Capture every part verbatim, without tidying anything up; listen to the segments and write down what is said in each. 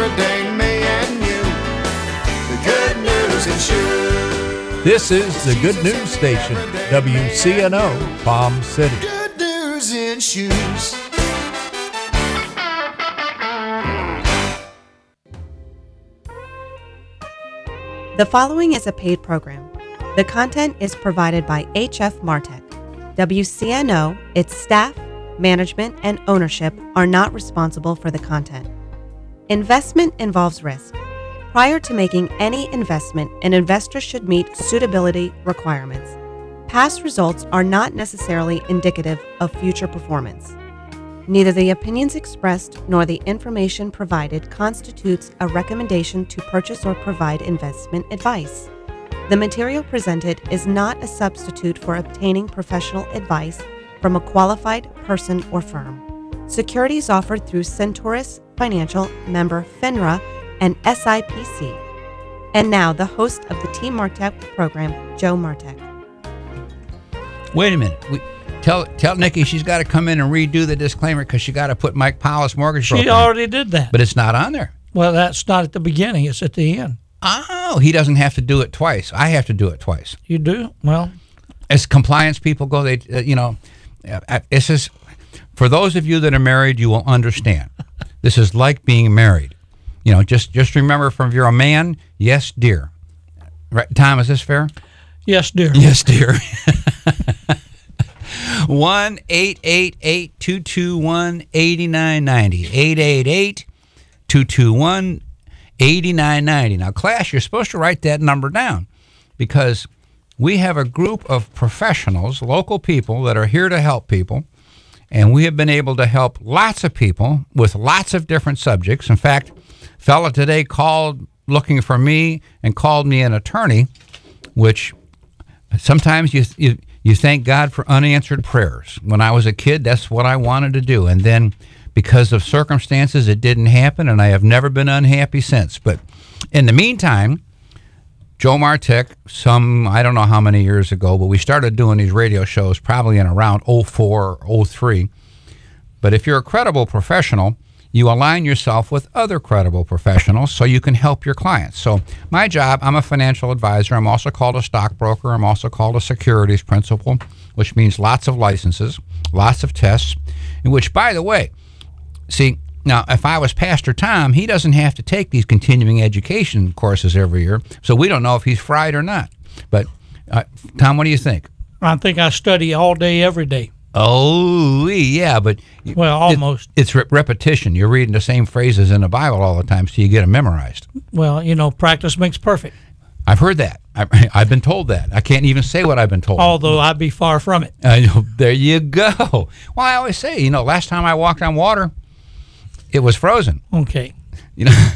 everyday me and you. The Good News in Shoes. This is the Good News Station, W C N O, Palm City. Good News in Shoes. The following is a paid program. The content is provided by H F Martech. W C N O, its staff, management, and ownership are not responsible for the content. Investment involves risk. Prior to making any investment, an investor should meet suitability requirements. Past results are not necessarily indicative of future performance. Neither the opinions expressed nor the information provided constitutes a recommendation to purchase or provide investment advice. The material presented is not a substitute for obtaining professional advice from a qualified person or firm. Securities offered through Centaurus Financial, member FINRA, and S I P C. And now, the host of the Team Martech program, Joe Martech. Wait a minute. We, tell tell Nikki she's got to come in and redo the disclaimer because she got to put Mike Powell's mortgage broker She already did that. But it's not on there. Well, that's not at the beginning. It's at the end. Oh, he doesn't have to do it twice. I have to do it twice. You do? Well, as compliance people go, they uh, you know, uh, this is for those of you that are married, you will understand. This is like being married. You know, just just remember, from if you're a man, yes, dear. Right, Tom, is this fair? Yes, dear. Yes, dear. one eight eight eight two two one eight nine nine zero. eight eight eight two two one eight nine nine zero. Now, class, you're supposed to write that number down because we have a group of professionals, local people that are here to help people, and we have been able to help lots of people with lots of different subjects. In fact, a fella today called looking for me and called me an attorney, which sometimes you, you you thank God for unanswered prayers. When I was a kid, that's what I wanted to do. And then because of circumstances, it didn't happen, and I have never been unhappy since. But in the meantime, Joe Martech, some, I don't know how many years ago, but we started doing these radio shows probably in around oh four or oh three. But if you're a credible professional, you align yourself with other credible professionals so you can help your clients. So my job, I'm a financial advisor. I'm also called a stockbroker. I'm also called a securities principal, which means lots of licenses, lots of tests, in which, by the way, see, now, if I was Pastor Tom, he doesn't have to take these continuing education courses every year, so we don't know if he's fried or not. But, uh, Tom, what do you think? I think I study all day, every day. Oh, yeah, but... Well, almost. It, it's re- repetition. You're reading the same phrases in the Bible all the time, so you get them memorized. Well, you know, practice makes perfect. I've heard that. I, I've been told that. I can't even say what I've been told. Although I'd be far from it. Uh, there you go. Well, I always say, you know, last time I walked on water, it was frozen. Okay. You know.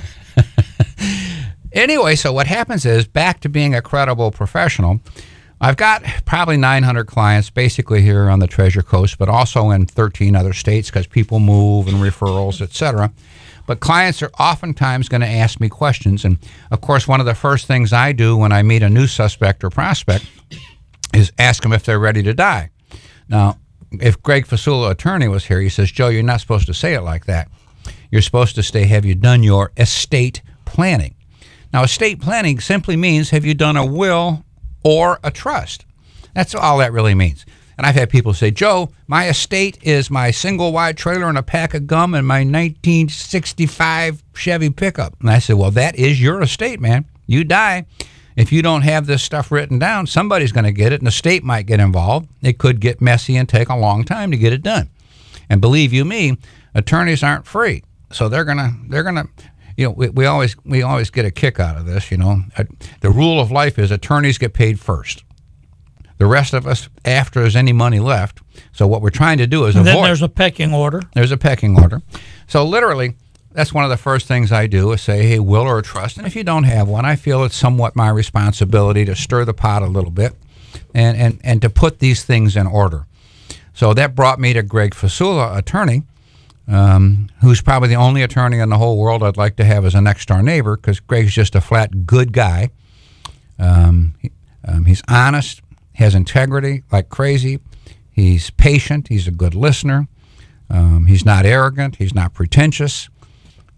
Anyway, so what happens is, back to being a credible professional, I've got probably nine hundred clients basically here on the Treasure Coast, but also in thirteen other states because people move and referrals, et cetera. But clients are oftentimes going to ask me questions. And, of course, one of the first things I do when I meet a new suspect or prospect is ask them if they're ready to die. Now, if Greg Fasula, attorney, was here, he says, Joe, you're not supposed to say it like that. You're supposed to say, have you done your estate planning? Now, estate planning simply means, have you done a will or a trust? That's all that really means. And I've had people say, Joe, my estate is my single wide trailer and a pack of gum and my nineteen sixty-five Chevy pickup. And I said, well, that is your estate, man. You die. If you don't have this stuff written down, somebody's going to get it, and the state might get involved. It could get messy and take a long time to get it done. And believe you me, attorneys aren't free. So they're gonna, they're gonna, you know, we, we always, we always get a kick out of this. You know, the rule of life is attorneys get paid first. The rest of us, after there's any money left. So what we're trying to do is and avoid. Then there's a pecking order. There's a pecking order. So literally, that's one of the first things I do is say, hey, will or a trust. And if you don't have one, I feel it's somewhat my responsibility to stir the pot a little bit and, and, and to put these things in order. So that brought me to Greg Fasula, attorney, um, who's probably the only attorney in the whole world I'd like to have as a next-door neighbor, because Greg's just a flat good guy. Um, he, um, he's honest, has integrity like crazy. He's patient. He's a good listener. Um, he's not arrogant. He's not pretentious.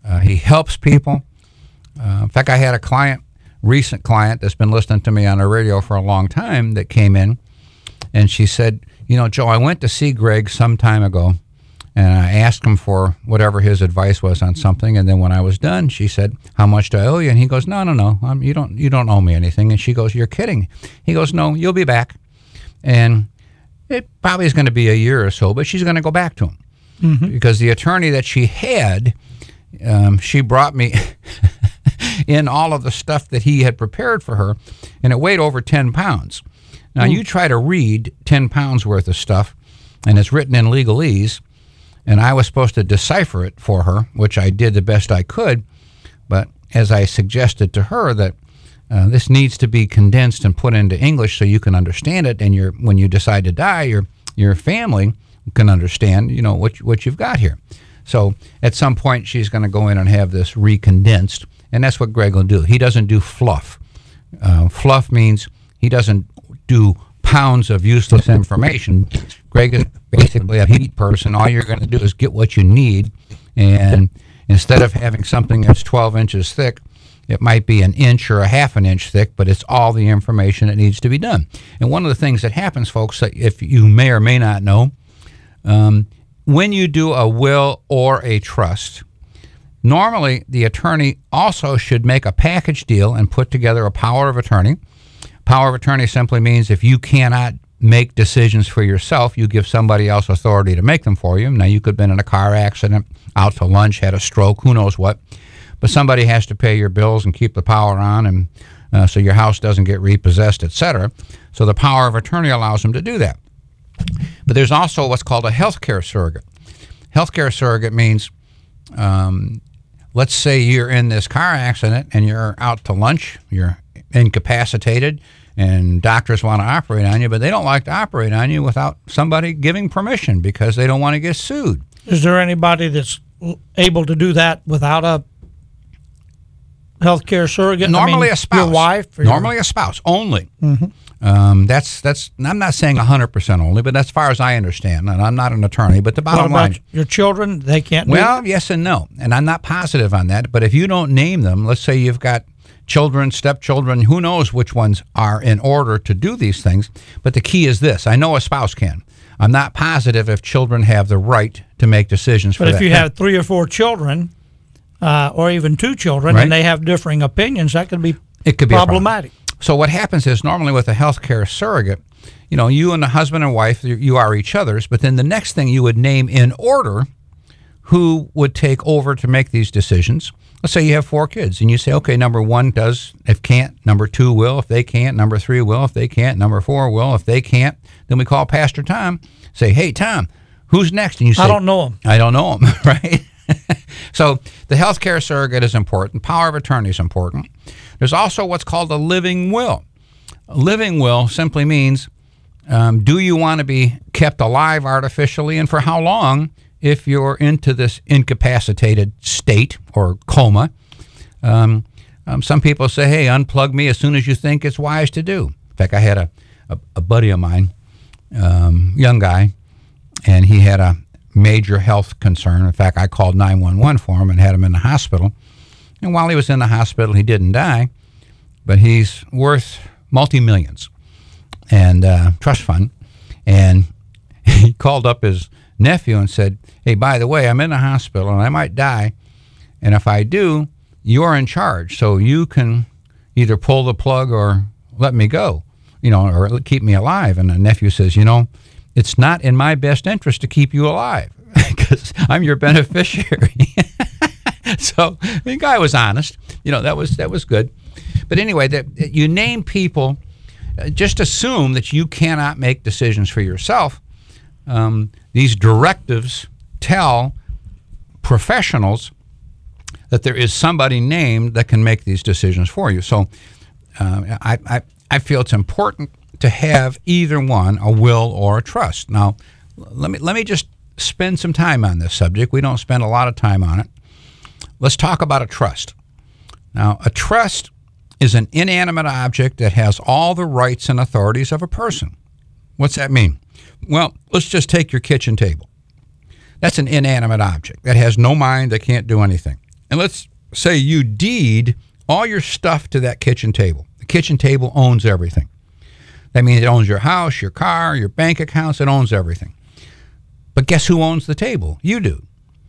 Uh, he helps people. Uh, in fact, I had a client, recent client that's been listening to me on the radio for a long time that came in, and she said, you know, Joe, I went to see Greg some time ago, and I asked him for whatever his advice was on something, and then when I was done, she said, how much do I owe you? And he goes, no, no, no, um, you don't you don't owe me anything. And she goes, you're kidding. He goes, no, you'll be back. And it probably is going to be a year or so, but she's going to go back to him. Mm-hmm. Because the attorney that she had, um, she brought me in all of the stuff that he had prepared for her, and it weighed over ten pounds. Now, mm. you try to read ten pounds worth of stuff, and it's written in legalese, and I was supposed to decipher it for her, which I did the best I could, but as I suggested to her that uh, this needs to be condensed and put into English so you can understand it, and your when you decide to die, your your family can understand, you know, what what you've got here. So at some point, she's going to go in and have this recondensed, and that's what Greg will do. He doesn't do fluff. Uh, fluff means he doesn't do pounds of useless information. Greg is basically a heat person. All you're going to do is get what you need, and instead of having something that's twelve inches thick, it might be an inch or a half an inch thick, but it's all the information that needs to be done. And one of the things that happens, folks, that if you may or may not know, um, when you do a will or a trust, normally the attorney also should make a package deal and put together a power of attorney. Power of attorney simply means if you cannot make decisions for yourself, you give somebody else authority to make them for you. Now, you could have been in a car accident, out to lunch, had a stroke, who knows what. But somebody has to pay your bills and keep the power on, and uh, so your house doesn't get repossessed, et cetera. So the power of attorney allows them to do that. But there's also what's called a healthcare surrogate. Healthcare surrogate means, um, let's say you're in this car accident and you're out to lunch, you're incapacitated, and doctors want to operate on you, but they don't like to operate on you without somebody giving permission because they don't want to get sued. Is there anybody that's able to do that without a healthcare surrogate? Normally I mean, a spouse. Your wife? Or Normally your... a spouse only. Mm-hmm. Um, that's that's. I'm not saying one hundred percent only, but as far as I understand, and I'm not an attorney, but the bottom what about line. Your children, they can't do Well, it? yes and no, and I'm not positive on that. But if you don't name them, let's say you've got children, stepchildren, who knows which ones are in order to do these things. But the key is this: I know a spouse can. I'm not positive if children have the right to make decisions for But that. if you have three or four children, uh, or even two children, Right. and they have differing opinions, that could be it could be problematic. A problem. So what happens is normally with a healthcare surrogate, you know, you and the husband and wife, you you are each other's, but then the next thing you would name in order who would take over to make these decisions. Let's say you have four kids and you say, okay, number one does, if can't, number two will, if they can't, number three will, if they can't, number four will, if they can't. Then we call Pastor Tom, say, hey, Tom, who's next? And you say, I don't know him. I don't know him, right? So the healthcare surrogate is important. Power of attorney is important. There's also what's called a living will. A living will simply means, um, do you want to be kept alive artificially, and for how long if you're into this incapacitated state or coma? Um, um, some people say, hey, unplug me as soon as you think it's wise to do. In fact, I had a, a, a buddy of mine, um, young guy, and he had a major health concern. In fact, I called nine one one for him and had him in the hospital. And while he was in the hospital, he didn't die, but he's worth multi-millions and uh, trust fund. And he called up his nephew and said, hey, by the way, I'm in the hospital and I might die. And if I do, you're in charge. So you can either pull the plug or let me go, you know, or keep me alive. And the nephew says, you know, it's not in my best interest to keep you alive because I'm your beneficiary. So the guy was honest. You know, that was that was good. But anyway, that you name people, uh, just assume that you cannot make decisions for yourself. Um, these directives tell professionals that there is somebody named that can make these decisions for you. So uh, I, I, I feel it's important to have either one, a will or a trust. Now, let me let me just spend some time on this subject. We don't spend a lot of time on it. Let's talk about a trust. Now, a trust is an inanimate object that has all the rights and authorities of a person. What's that mean? Well, let's just take your kitchen table. That's an inanimate object that has no mind, that can't do anything. And let's say you deed all your stuff to that kitchen table. The kitchen table owns everything. That means it owns your house, your car, your bank accounts. It owns everything. But guess who owns the table? You do.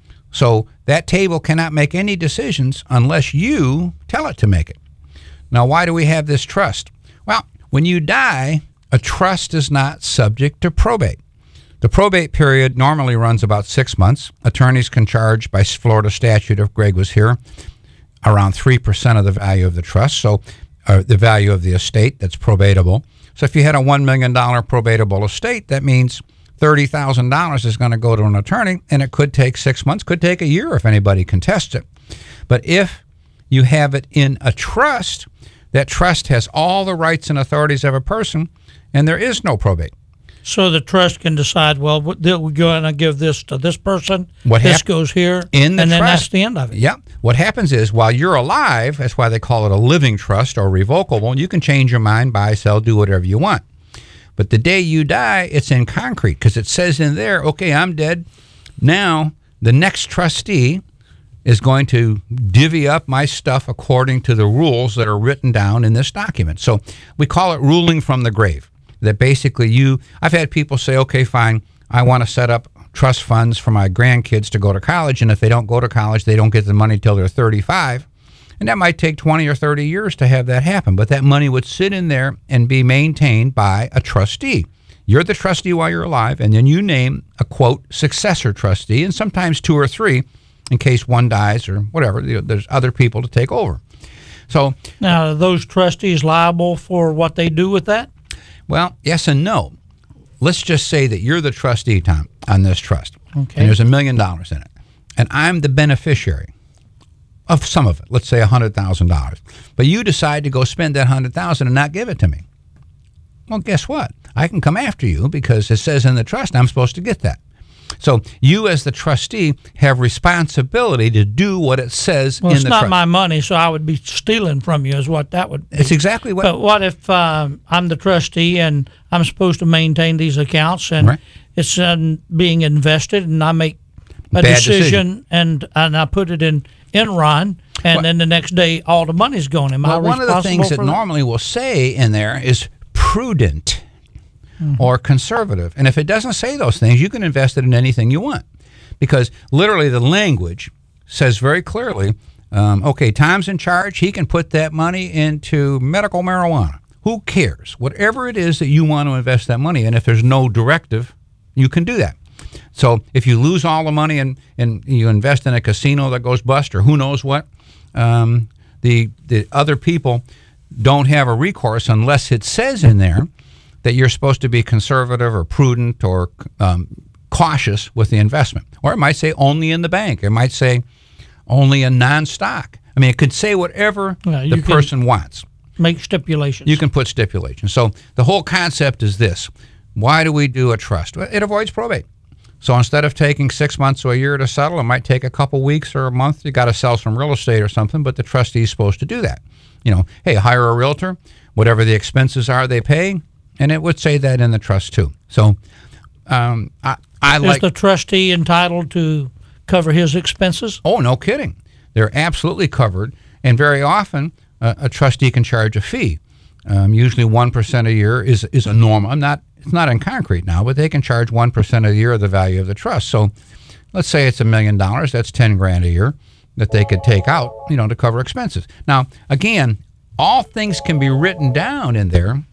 So that table cannot make any decisions unless you tell it to make it. Now, why do we have this trust? Well, when you die, a trust is not subject to probate. The probate period normally runs about six months. Attorneys can charge by Florida statute, if Greg was here, around three percent of the value of the trust, so uh, the value of the estate that's probatable. So if you had a one million dollars probatable estate, that means thirty thousand dollars is going to go to an attorney, and it could take six months, could take a year if anybody contests it. But if you have it in a trust, that trust has all the rights and authorities of a person, and there is no probate. So the trust can decide, well, we're going to give this to this person, What this hap- goes here, in the and then trust. that's the end of it. Yeah. What happens is, while you're alive, that's why they call it a living trust or revocable, you can change your mind, buy, sell, do whatever you want. But the day you die, it's in concrete because it says in there, okay, I'm dead. Now, the next trustee is going to divvy up my stuff according to the rules that are written down in this document. So we call it ruling from the grave. That basically you, I've had people say, okay, fine, I want to set up trust funds for my grandkids to go to college, and if they don't go to college, they don't get the money till they're thirty-five. And that might take twenty or thirty years to have that happen, but that money would sit in there and be maintained by a trustee. You're the trustee while you're alive, and then you name a, quote, successor trustee, and sometimes two or three in case one dies or whatever. There's other people to take over. So now, are those trustees liable for what they do with that? Well, yes and no. Let's just say that you're the trustee, Tom, on this trust. Okay. And there's a million dollars in it. And I'm the beneficiary of some of it, let's say one hundred thousand dollars. But you decide to go spend that one hundred thousand dollars and not give it to me. Well, guess what? I can come after you because it says in the trust I'm supposed to get that. So you as the trustee have responsibility to do what it says Well, in it's the not trust. my money, so I would be stealing from you is what that would be. It's exactly what... But what if um, I'm the trustee and I'm supposed to maintain these accounts and Right. it's uh, being invested and I make a Bad decision, decision. and and I put it in Enron and Well- then the next day all the money's gone. Am I Well, one of the responsible things that for that? normally will say in there is prudent or conservative. And if it doesn't say those things, you can invest it in anything you want. Because literally the language says very clearly, um, okay, Tom's in charge. He can put that money into medical marijuana. Who cares? Whatever it is that you want to invest that money in, if there's no directive, you can do that. So if you lose all the money and, and you invest in a casino that goes bust or who knows what, um, the, the other people don't have a recourse unless it says in there that you're supposed to be conservative or prudent or um, cautious with the investment. Or it might say only in the bank. It might say only in non-stock. I mean, it could say whatever Yeah, you the can- person wants. Make stipulations. You can put stipulations. So the whole concept is this. Why do we do a trust? Well, it avoids probate. So instead of taking six months or a year to settle, it might take a couple weeks or a month. You got to sell some real estate or something, but the trustee is supposed to do that. You know, hey, hire a realtor, whatever the expenses are they pay, and it would say that in the trust too. So um, I, I Is like... the trustee entitled to cover his expenses? Oh, no kidding. They're absolutely covered, and very often uh, a trustee can charge a fee. Um, usually one percent a year is is a norm. I'm not, it's not in concrete now, but they can charge one percent a year of the value of the trust. So let's say it's a million dollars, that's ten grand a year that they could take out, you know, to cover expenses. Now, again, all things can be written down in there.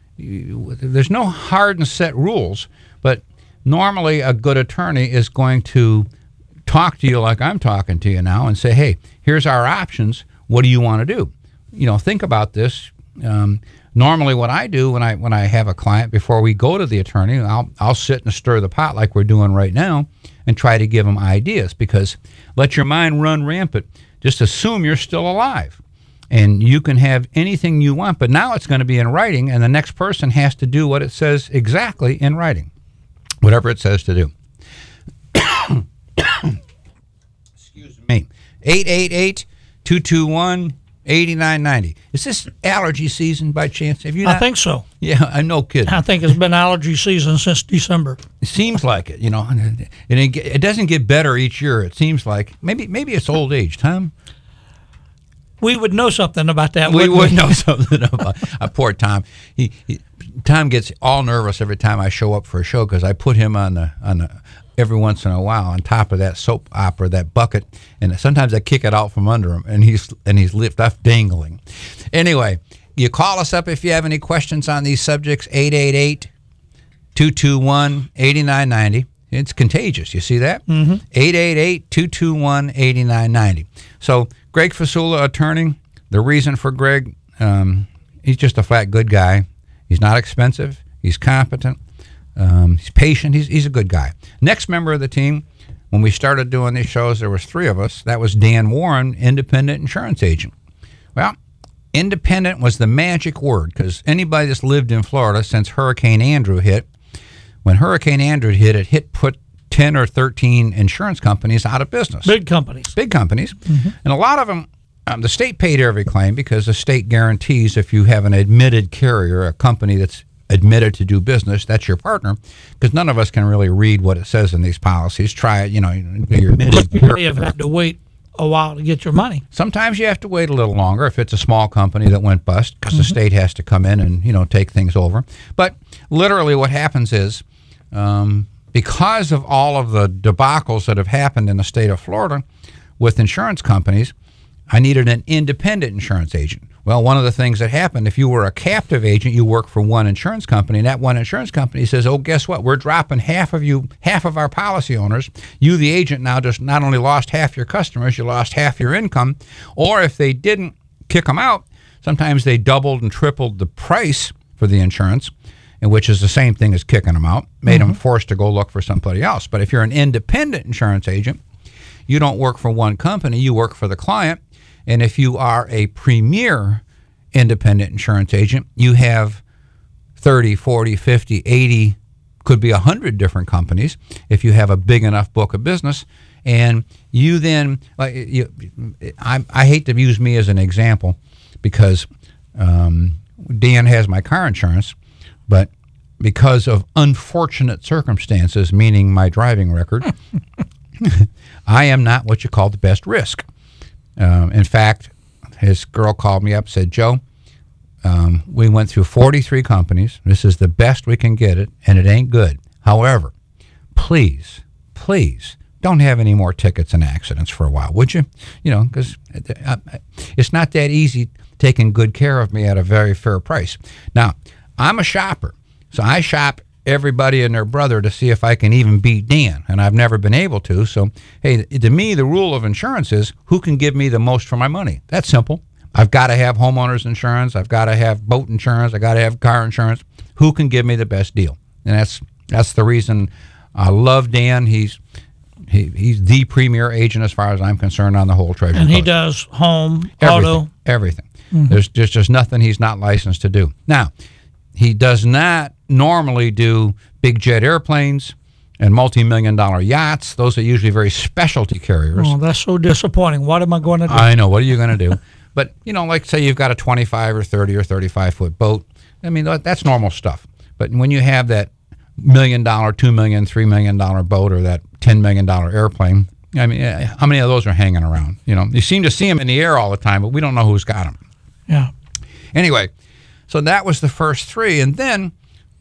You, there's no hard and set rules, but normally a good attorney is going to talk to you like I'm talking to you now and say, hey, here's our options. What do you want to do? You know, think about this. Um, normally what I do when I when I have a client, before we go to the attorney, I'll, I'll sit and stir the pot like we're doing right now and try to give them ideas, because let your mind run rampant. Just assume you're still alive. And you can have anything you want, but now it's going to be in writing, and the next person has to do what it says exactly in writing, whatever it says to do. Excuse me. eight eight eight, two two one, eighty-nine ninety. Is this allergy season by chance? Have you not? I think so. Yeah, I know, kid. I think it's been allergy season since December. It seems like it, you know, and it, get- it doesn't get better each year. It seems like maybe maybe it's old age, Tom. We would know something about that. We wouldn't would know something about. Uh, poor Tom. He, he Tom gets all nervous every time I show up for a show because I put him on the on the every once in a while on top of that soap opera, that bucket, and sometimes I kick it out from under him, and he's and he's left off dangling. Anyway, you call us up if you have any questions on these subjects. eight eight eight, two two one, eight nine nine zero. It's contagious. You see that? Mm-hmm. eight eight eight, two two one, eight nine nine zero. So Greg Fasula, attorney. The reason for Greg, um, he's just a flat good guy. He's not expensive. He's competent. Um, he's patient. He's he's a good guy. Next member of the team, when we started doing these shows, there was three of us. That was Dan Warren, independent insurance agent. Well, independent was the magic word because anybody that's lived in Florida since Hurricane Andrew hit, when Hurricane Andrew hit, it hit put ten or thirteen insurance companies out of business. Big companies. Big companies. Mm-hmm. And a lot of them, um, the state paid every claim because the state guarantees if you have an admitted carrier, a company that's admitted to do business, that's your partner, because none of us can really read what it says in these policies. Try it, you know, you're admitted. You may have had to wait a while to get your money. Sometimes you have to wait a little longer if it's a small company that went bust because mm-hmm. the state has to come in and, you know, take things over. But literally what happens is um, because of all of the debacles that have happened in the state of Florida with insurance companies, I needed an independent insurance agent. Well, one of the things that happened, if you were a captive agent, you work for one insurance company, and that one insurance company says, oh, guess what? We're dropping half of you, half of our policy owners. You, the agent, now just not only lost half your customers, you lost half your income. Or if they didn't kick them out, sometimes they doubled and tripled the price for the insurance, and which is the same thing as kicking them out, made mm-hmm. them forced to go look for somebody else. But if you're an independent insurance agent, you don't work for one company, you work for the client. And if you are a premier independent insurance agent, you have thirty, forty, fifty, eighty, could be one hundred different companies if you have a big enough book of business. And you then, like, you, I, I hate to use me as an example because um, Dan has my car insurance, but because of unfortunate circumstances, meaning my driving record, I am not what you call the best risk. Um, in fact, his girl called me up and said, Joe, um, we went through forty-three companies. This is the best we can get it, and it ain't good. However, please, please don't have any more tickets and accidents for a while, would you? You know, because it's not that easy taking good care of me at a very fair price. Now, I'm a shopper, so I shop everybody and their brother to see if I can even beat Dan, and I've never been able to. So, hey, to me, the rule of insurance is who can give me the most for my money. That's simple. I've got to have homeowners insurance. I've got to have boat insurance. I've got to have car insurance. Who can give me the best deal? And that's that's the reason I love Dan. He's he, he's the premier agent as far as I'm concerned on the whole Treasure And Coast. he does home, everything, auto. Everything. Mm-hmm. There's just, just nothing he's not licensed to do. Now, he does not normally do big jet airplanes and multi-million dollar yachts. Those are usually very specialty carriers. Oh, that's so disappointing. What am I going to do? I know. What are you going to do? But, you know, like say you've got a twenty-five or thirty or thirty-five foot boat. I mean, that's normal stuff. But when you have that million dollar, two million, three million dollar boat or that ten million dollar airplane, I mean, how many of those are hanging around? You know, you seem to see them in the air all the time, but we don't know who's got them. Yeah. Anyway, so that was the first three. And then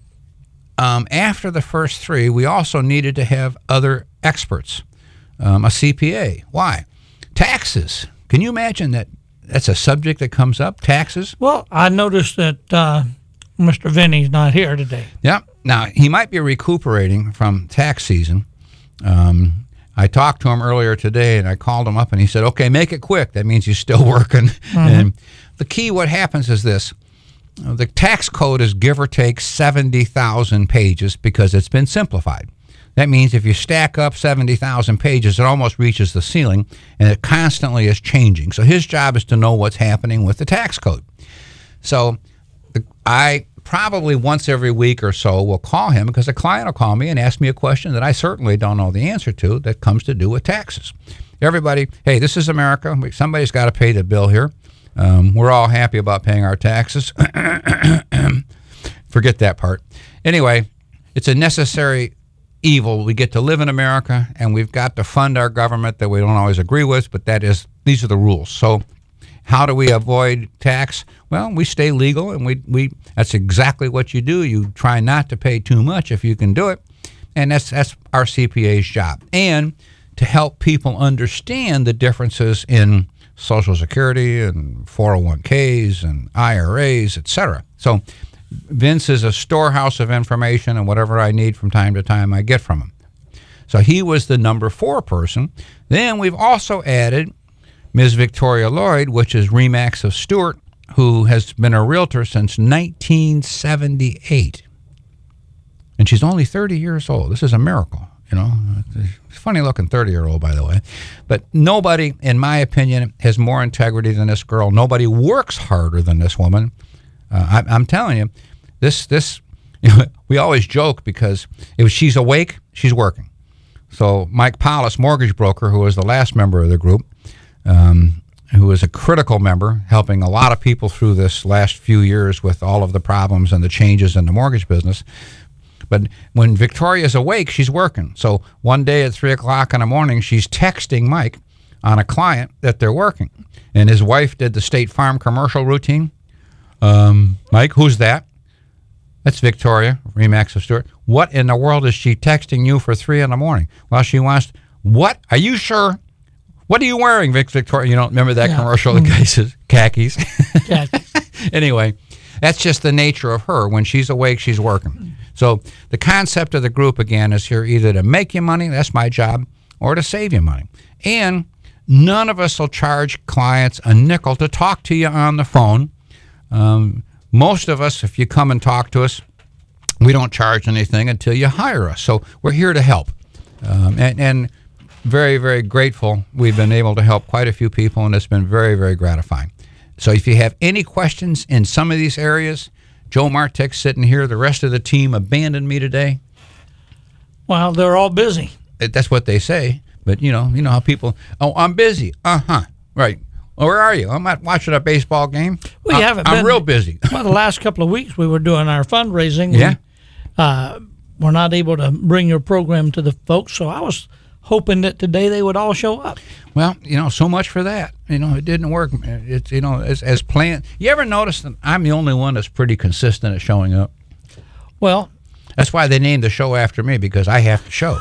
um, after the first three, we also needed to have other experts, um, a C P A. Why? Taxes. Can you imagine that that's a subject that comes up, taxes? Well, I noticed that uh, Mister Vinny's not here today. Yeah. Now, he might be recuperating from tax season. Um, I talked to him earlier today, and I called him up, and he said, okay, make it quick. That means he's still working. Mm-hmm. And the key, what happens is this. The tax code is give or take seventy thousand pages because it's been simplified. That means if you stack up seventy thousand pages, it almost reaches the ceiling, and it constantly is changing. So his job is to know what's happening with the tax code. So the, I probably once every week or so will call him because a client will call me and ask me a question that I certainly don't know the answer to that comes to do with taxes. Everybody, hey, this is America. Somebody's got to pay the bill here. Um, we're all happy about paying our taxes. Forget that part. Anyway, it's a necessary evil. We get to live in America, and we've got to fund our government that we don't always agree with, but that is, these are the rules. So how do we avoid tax? Well, we stay legal, and we, we that's exactly what you do. You try not to pay too much if you can do it, and that's that's our C P A's job. And to help people understand the differences in Social Security and four oh one k's and I R As, et cetera. So Vince is a storehouse of information, and whatever I need from time to time, I get from him. So he was the number four person. Then we've also added Miz Victoria Lloyd, which is Remax of Stewart, who has been a realtor since nineteen seventy-eight. And she's only thirty years old. This is a miracle, you know. Funny-looking thirty-year-old, by the way. But nobody, in my opinion, has more integrity than this girl. Nobody works harder than this woman. Uh, I, I'm telling you, this, this you know, we always joke because if she's awake, she's working. So Mike Paulus, mortgage broker, who was the last member of the group, um, who was a critical member, helping a lot of people through this last few years with all of the problems and the changes in the mortgage business. But when Victoria's awake, she's working. So one day at three o'clock in the morning, she's texting Mike on a client that they're working. And his wife did the State Farm commercial routine. Um, Mike, who's that? That's Victoria, Remax of Stewart. What in the world is she texting you for three in the morning? Well, she wants, what? Are you sure? What are you wearing, Vic Victoria? You don't remember that yeah. commercial? The guy says, khakis. Khakis. Anyway, that's just the nature of her. When she's awake, she's working. So the concept of the group, again, is here either to make you money, that's my job, or to save you money. And none of us will charge clients a nickel to talk to you on the phone. Um, most of us, if you come and talk to us, we don't charge anything until you hire us. So we're here to help. Um, and, and very, very grateful. We've been able to help quite a few people, and it's been very, very gratifying. So if you have any questions in some of these areas, Joe Martek's sitting here. The rest of the team abandoned me today. Well, they're all busy. That's what they say. But, you know, you know how people, oh, I'm busy. Uh-huh. Right. Well, where are you? I'm not watching a baseball game. Well, you I'm, haven't I'm been. real busy. Well, the last couple of weeks we were doing our fundraising. Yeah. We, uh, we're not able to bring your program to the folks, so I was hoping that today they would all show up. Well, you know, so much for that. You know, it didn't work. It's, you know, as, as planned. You ever notice that I'm the only one that's pretty consistent at showing up? Well, that's why they named the show after me, because I have to show.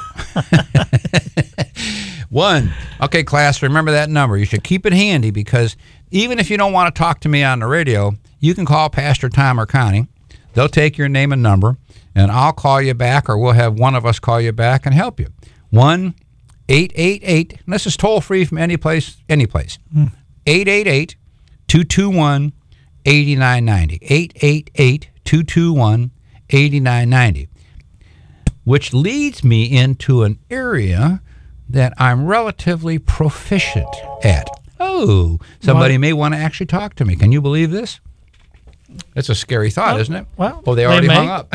One. Okay, class, remember that number. You should keep it handy, because even if you don't want to talk to me on the radio, you can call Pastor Tom or Connie. They'll take your name and number, and I'll call you back, or we'll have one of us call you back and help you. One eight eight eight, and this is toll-free from any place, any place. eight eight eight, two two one, eight nine nine zero. eight eight eight, two two one, eight nine nine zero. Which leads me into an area that I'm relatively proficient at. Oh, somebody well, may want to actually talk to me. Can you believe this? It's a scary thought, well, isn't it? Well, oh, they already they hung up.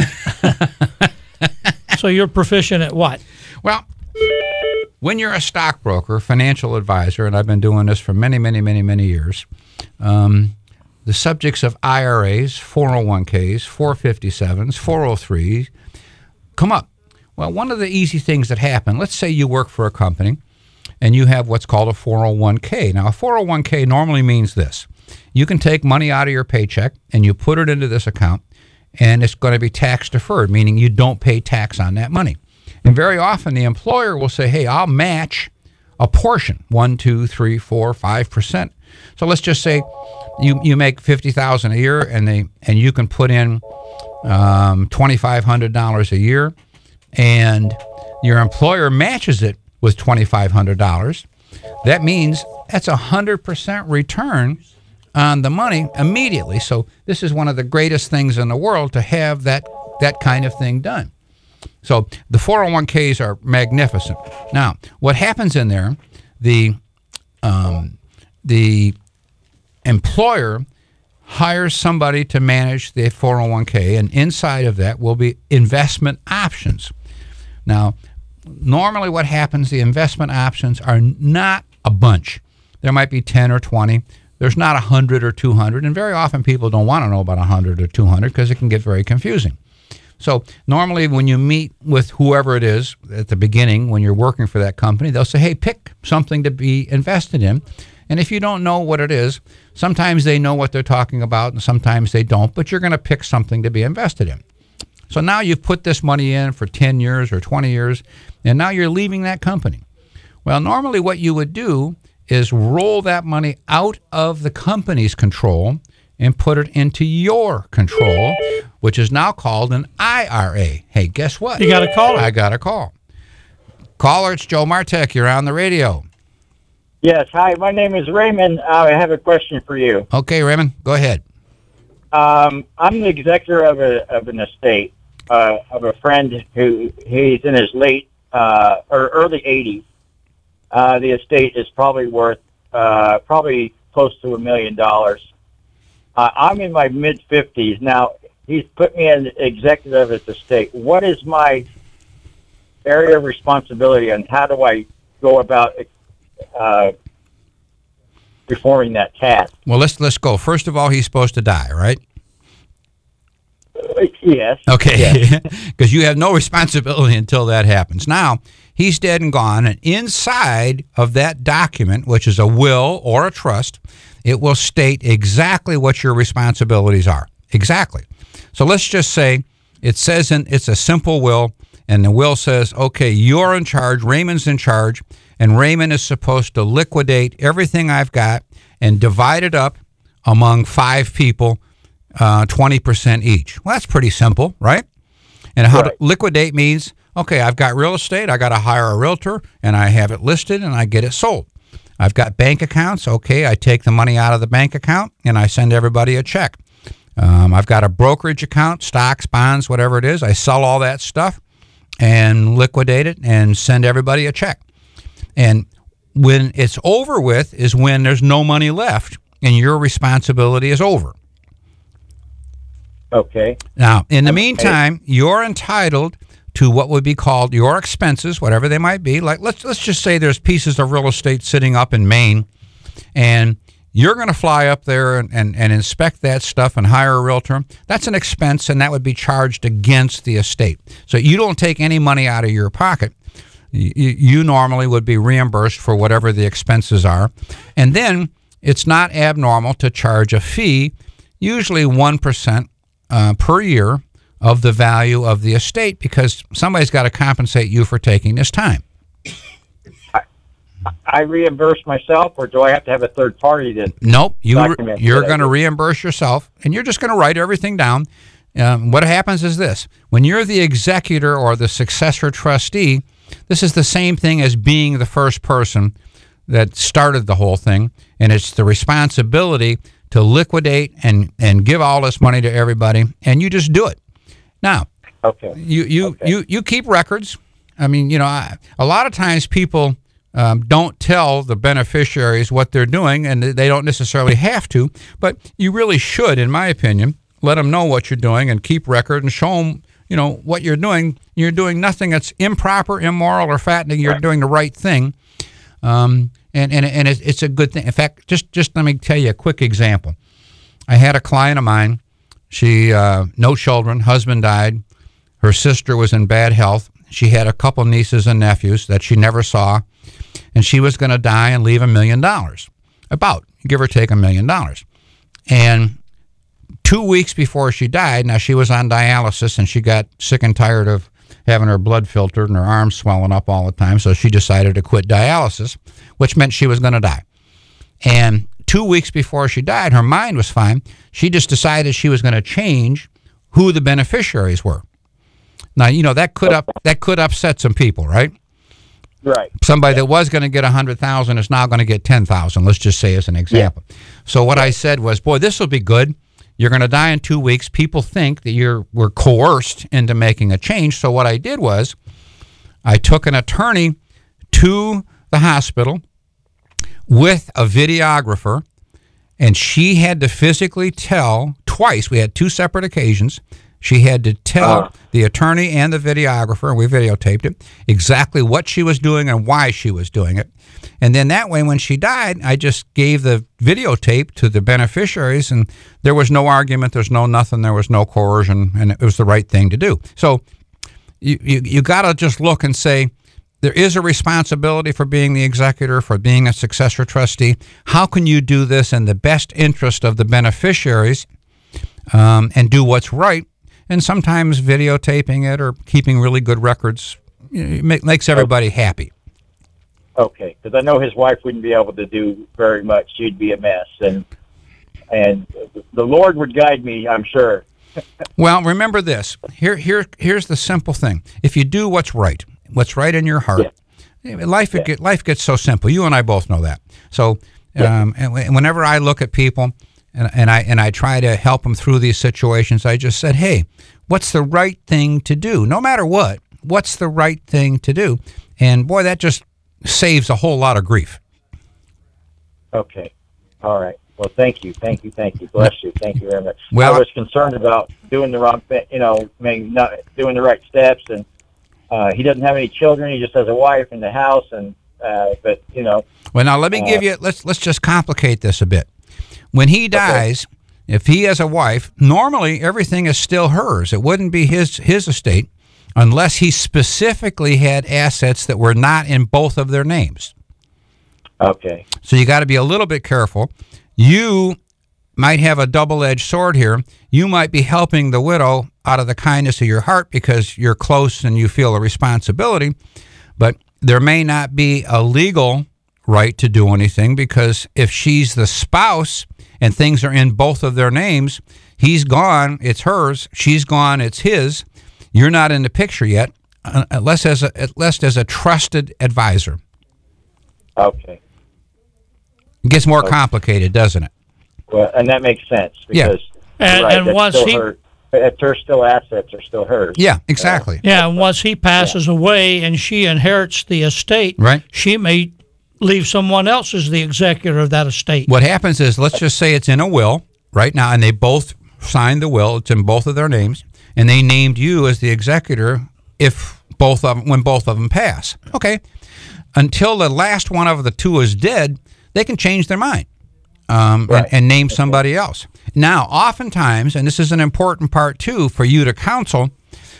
So you're proficient at what? Well, when you're a stockbroker, financial advisor, and I've been doing this for many, many, many, many years, um, the subjects of I R As, four oh one k's, four fifty-sevens, four oh threes come up. Well, one of the easy things that happen, let's say you work for a company and you have what's called a four oh one k. Now, a four oh one k normally means this. You can take money out of your paycheck and you put it into this account, and it's going to be tax deferred, meaning you don't pay tax on that money. And very often the employer will say, hey, I'll match a portion, one, two, three, four, five percent. So let's just say you, you make fifty thousand dollars a year, and they and you can put in um, twenty-five hundred dollars a year, and your employer matches it with twenty-five hundred dollars. That means that's a one hundred percent return on the money immediately. So this is one of the greatest things in the world to have that, that kind of thing done. So the four oh one k's are magnificent. Now, what happens in there, the um, the employer hires somebody to manage the four oh one k, and inside of that will be investment options. Now, normally what happens, the investment options are not a bunch. There might be ten or twenty. there's not one hundred or two hundred, and very often people don't want to know about one hundred or two hundred because it can get very confusing. So normally when you meet with whoever it is at the beginning, when you're working for that company, they'll say, hey, pick something to be invested in. And if you don't know what it is, sometimes they know what they're talking about and sometimes they don't, but you're going to pick something to be invested in. So now you've put this money in for ten years or twenty years, and now you're leaving that company. Well, normally what you would do is roll that money out of the company's control and put it into your control, which is now called an I R A. Hey, guess what? You got a caller. I got a call. Caller, it's Joe Martek. You're on the radio. Yes, hi, my name is Raymond. Uh, I have a question for you. Okay, Raymond, go ahead. Um, I'm the executor of, a, of an estate uh, of a friend who he's in his late uh, or early eighties. Uh, the estate is probably worth uh, probably close to a million dollars. Uh, I'm in my mid fifties now. He's put me as executive of his estate. What is my area of responsibility, and how do I go about uh, performing that task? Well, let's let's go. First of all, he's supposed to die, right? Uh, yes. Okay, because you have no responsibility until that happens. Now, he's dead and gone, and inside of that document, which is a will or a trust, it will state exactly what your responsibilities are. Exactly. So let's just say it says in, it's a simple will, and the will says, okay, you're in charge, Raymond's in charge, and Raymond is supposed to liquidate everything I've got and divide it up among five people, uh, twenty percent each. Well, that's pretty simple, right? And how Right. to liquidate means, okay, I've got real estate, I got to hire a realtor, and I have it listed, and I get it sold. I've got bank accounts, okay, I take the money out of the bank account, and I send everybody a check. Um, I've got a brokerage account, stocks, bonds, whatever it is. I sell all that stuff and liquidate it and send everybody a check. And when it's over with is when there's no money left and your responsibility is over. Okay. Now, in the meantime, you're entitled to what would be called your expenses, whatever they might be. Like let's let's just say there's pieces of real estate sitting up in Maine, and you're going to fly up there and, and, and inspect that stuff and hire a realtor. That's an expense, and that would be charged against the estate. So you don't take any money out of your pocket. You, you normally would be reimbursed for whatever the expenses are. And then it's not abnormal to charge a fee, usually one percent uh, per year of the value of the estate, because somebody's got to compensate you for taking this time. I reimburse myself, or do I have to have a third party that? Nope, you Document you're what I going to do. reimburse yourself, and you're just going to write everything down. Um, what happens is this: when you're the executor or the successor trustee, this is the same thing as being the first person that started the whole thing, and it's the responsibility to liquidate and and give all this money to everybody, and you just do it. Now, Okay. you you Okay. you you keep records. I mean, you know, I, a lot of times people um, don't tell the beneficiaries what they're doing, and they don't necessarily have to, but you really should, in my opinion, let them know what you're doing and keep record and show them, you know, what you're doing. You're doing nothing that's improper, immoral, or fattening. You're doing the right thing, um, and and and it's it's a good thing. In fact, just just let me tell you a quick example. I had a client of mine. She uh, no children, husband died. Her sister was in bad health. She had a couple nieces and nephews that she never saw, and she was going to die and leave a million dollars, about give or take a million dollars. And two weeks before she died, now she was on dialysis, and she got sick and tired of having her blood filtered and her arms swelling up all the time, so she decided to quit dialysis, which meant she was going to die. And two weeks before she died, her mind was fine. She just decided she was going to change who the beneficiaries were. Now, you know, that could up that could upset some people, right? Right. Somebody that was going to get one hundred thousand dollars is now going to get ten thousand dollars, let's just say as an example. So what I said was, boy, this will be good. You're going to die in two weeks. People think that you were coerced into making a change. So what I did was I took an attorney to the hospital with a videographer, and she had to physically tell twice, we had two separate occasions, She had to tell Uh. the attorney and the videographer, and we videotaped it, exactly what she was doing and why she was doing it. And then that way, when she died, I just gave the videotape to the beneficiaries, and there was no argument, there's no nothing, there was no coercion, and it was the right thing to do. So you, you, you got to just look and say, there is a responsibility for being the executor, for being a successor trustee. How can you do this in the best interest of the beneficiaries um, and do what's right? And sometimes videotaping it or keeping really good records you know, make, makes everybody happy. Okay, because I know his wife wouldn't be able to do very much. She'd be a mess, and and the Lord would guide me, I'm sure. Well, remember this. Here, here, here's the simple thing. If you do what's right, what's right in your heart, yeah. life Yeah. get, life gets so simple. You and I both know that. So, Yeah. um, and wh- whenever I look at people and, and I and I try to help them through these situations, I just said, "Hey, what's the right thing to do? No matter what, what's the right thing to do?" And boy, that just saves a whole lot of grief. Okay, all right. Well, thank you, thank you, thank you. Bless you. Thank you very much. Well, I was concerned about doing the wrong thing, you know, maybe not doing the right steps, and uh, he doesn't have any children. He just has a wife in the house, and uh, but you know. Well, now let me give you. Let's let's just complicate this a bit. When he dies, okay. if he has a wife, normally everything is still hers. It wouldn't be his his estate unless he specifically had assets that were not in both of their names. Okay. So you got to be a little bit careful. You might have a double-edged sword here. You might be helping the widow out of the kindness of your heart because you're close and you feel a responsibility, but there may not be a legal right to do anything because if she's the spouse and things are in both of their names, he's gone, it's hers, she's gone, it's his. You're not in the picture yet, unless as a, unless as a trusted advisor. Okay. It gets more complicated, doesn't it? Well, and that makes sense Yeah. because And- right, and that's once still he- her, if her still assets are still hers. Yeah, exactly. Yeah, and once he passes away and she inherits the estate, Right. she may leave someone else as the executor of that estate. What happens is, let's just say it's in a will right now, and they both signed the will. It's in both of their names, and they named you as the executor if both of them, when both of them pass. Okay. Until the last one of the two is dead, they can change their mind um, Right. and, and name somebody else. Now, oftentimes, and this is an important part too for you to counsel,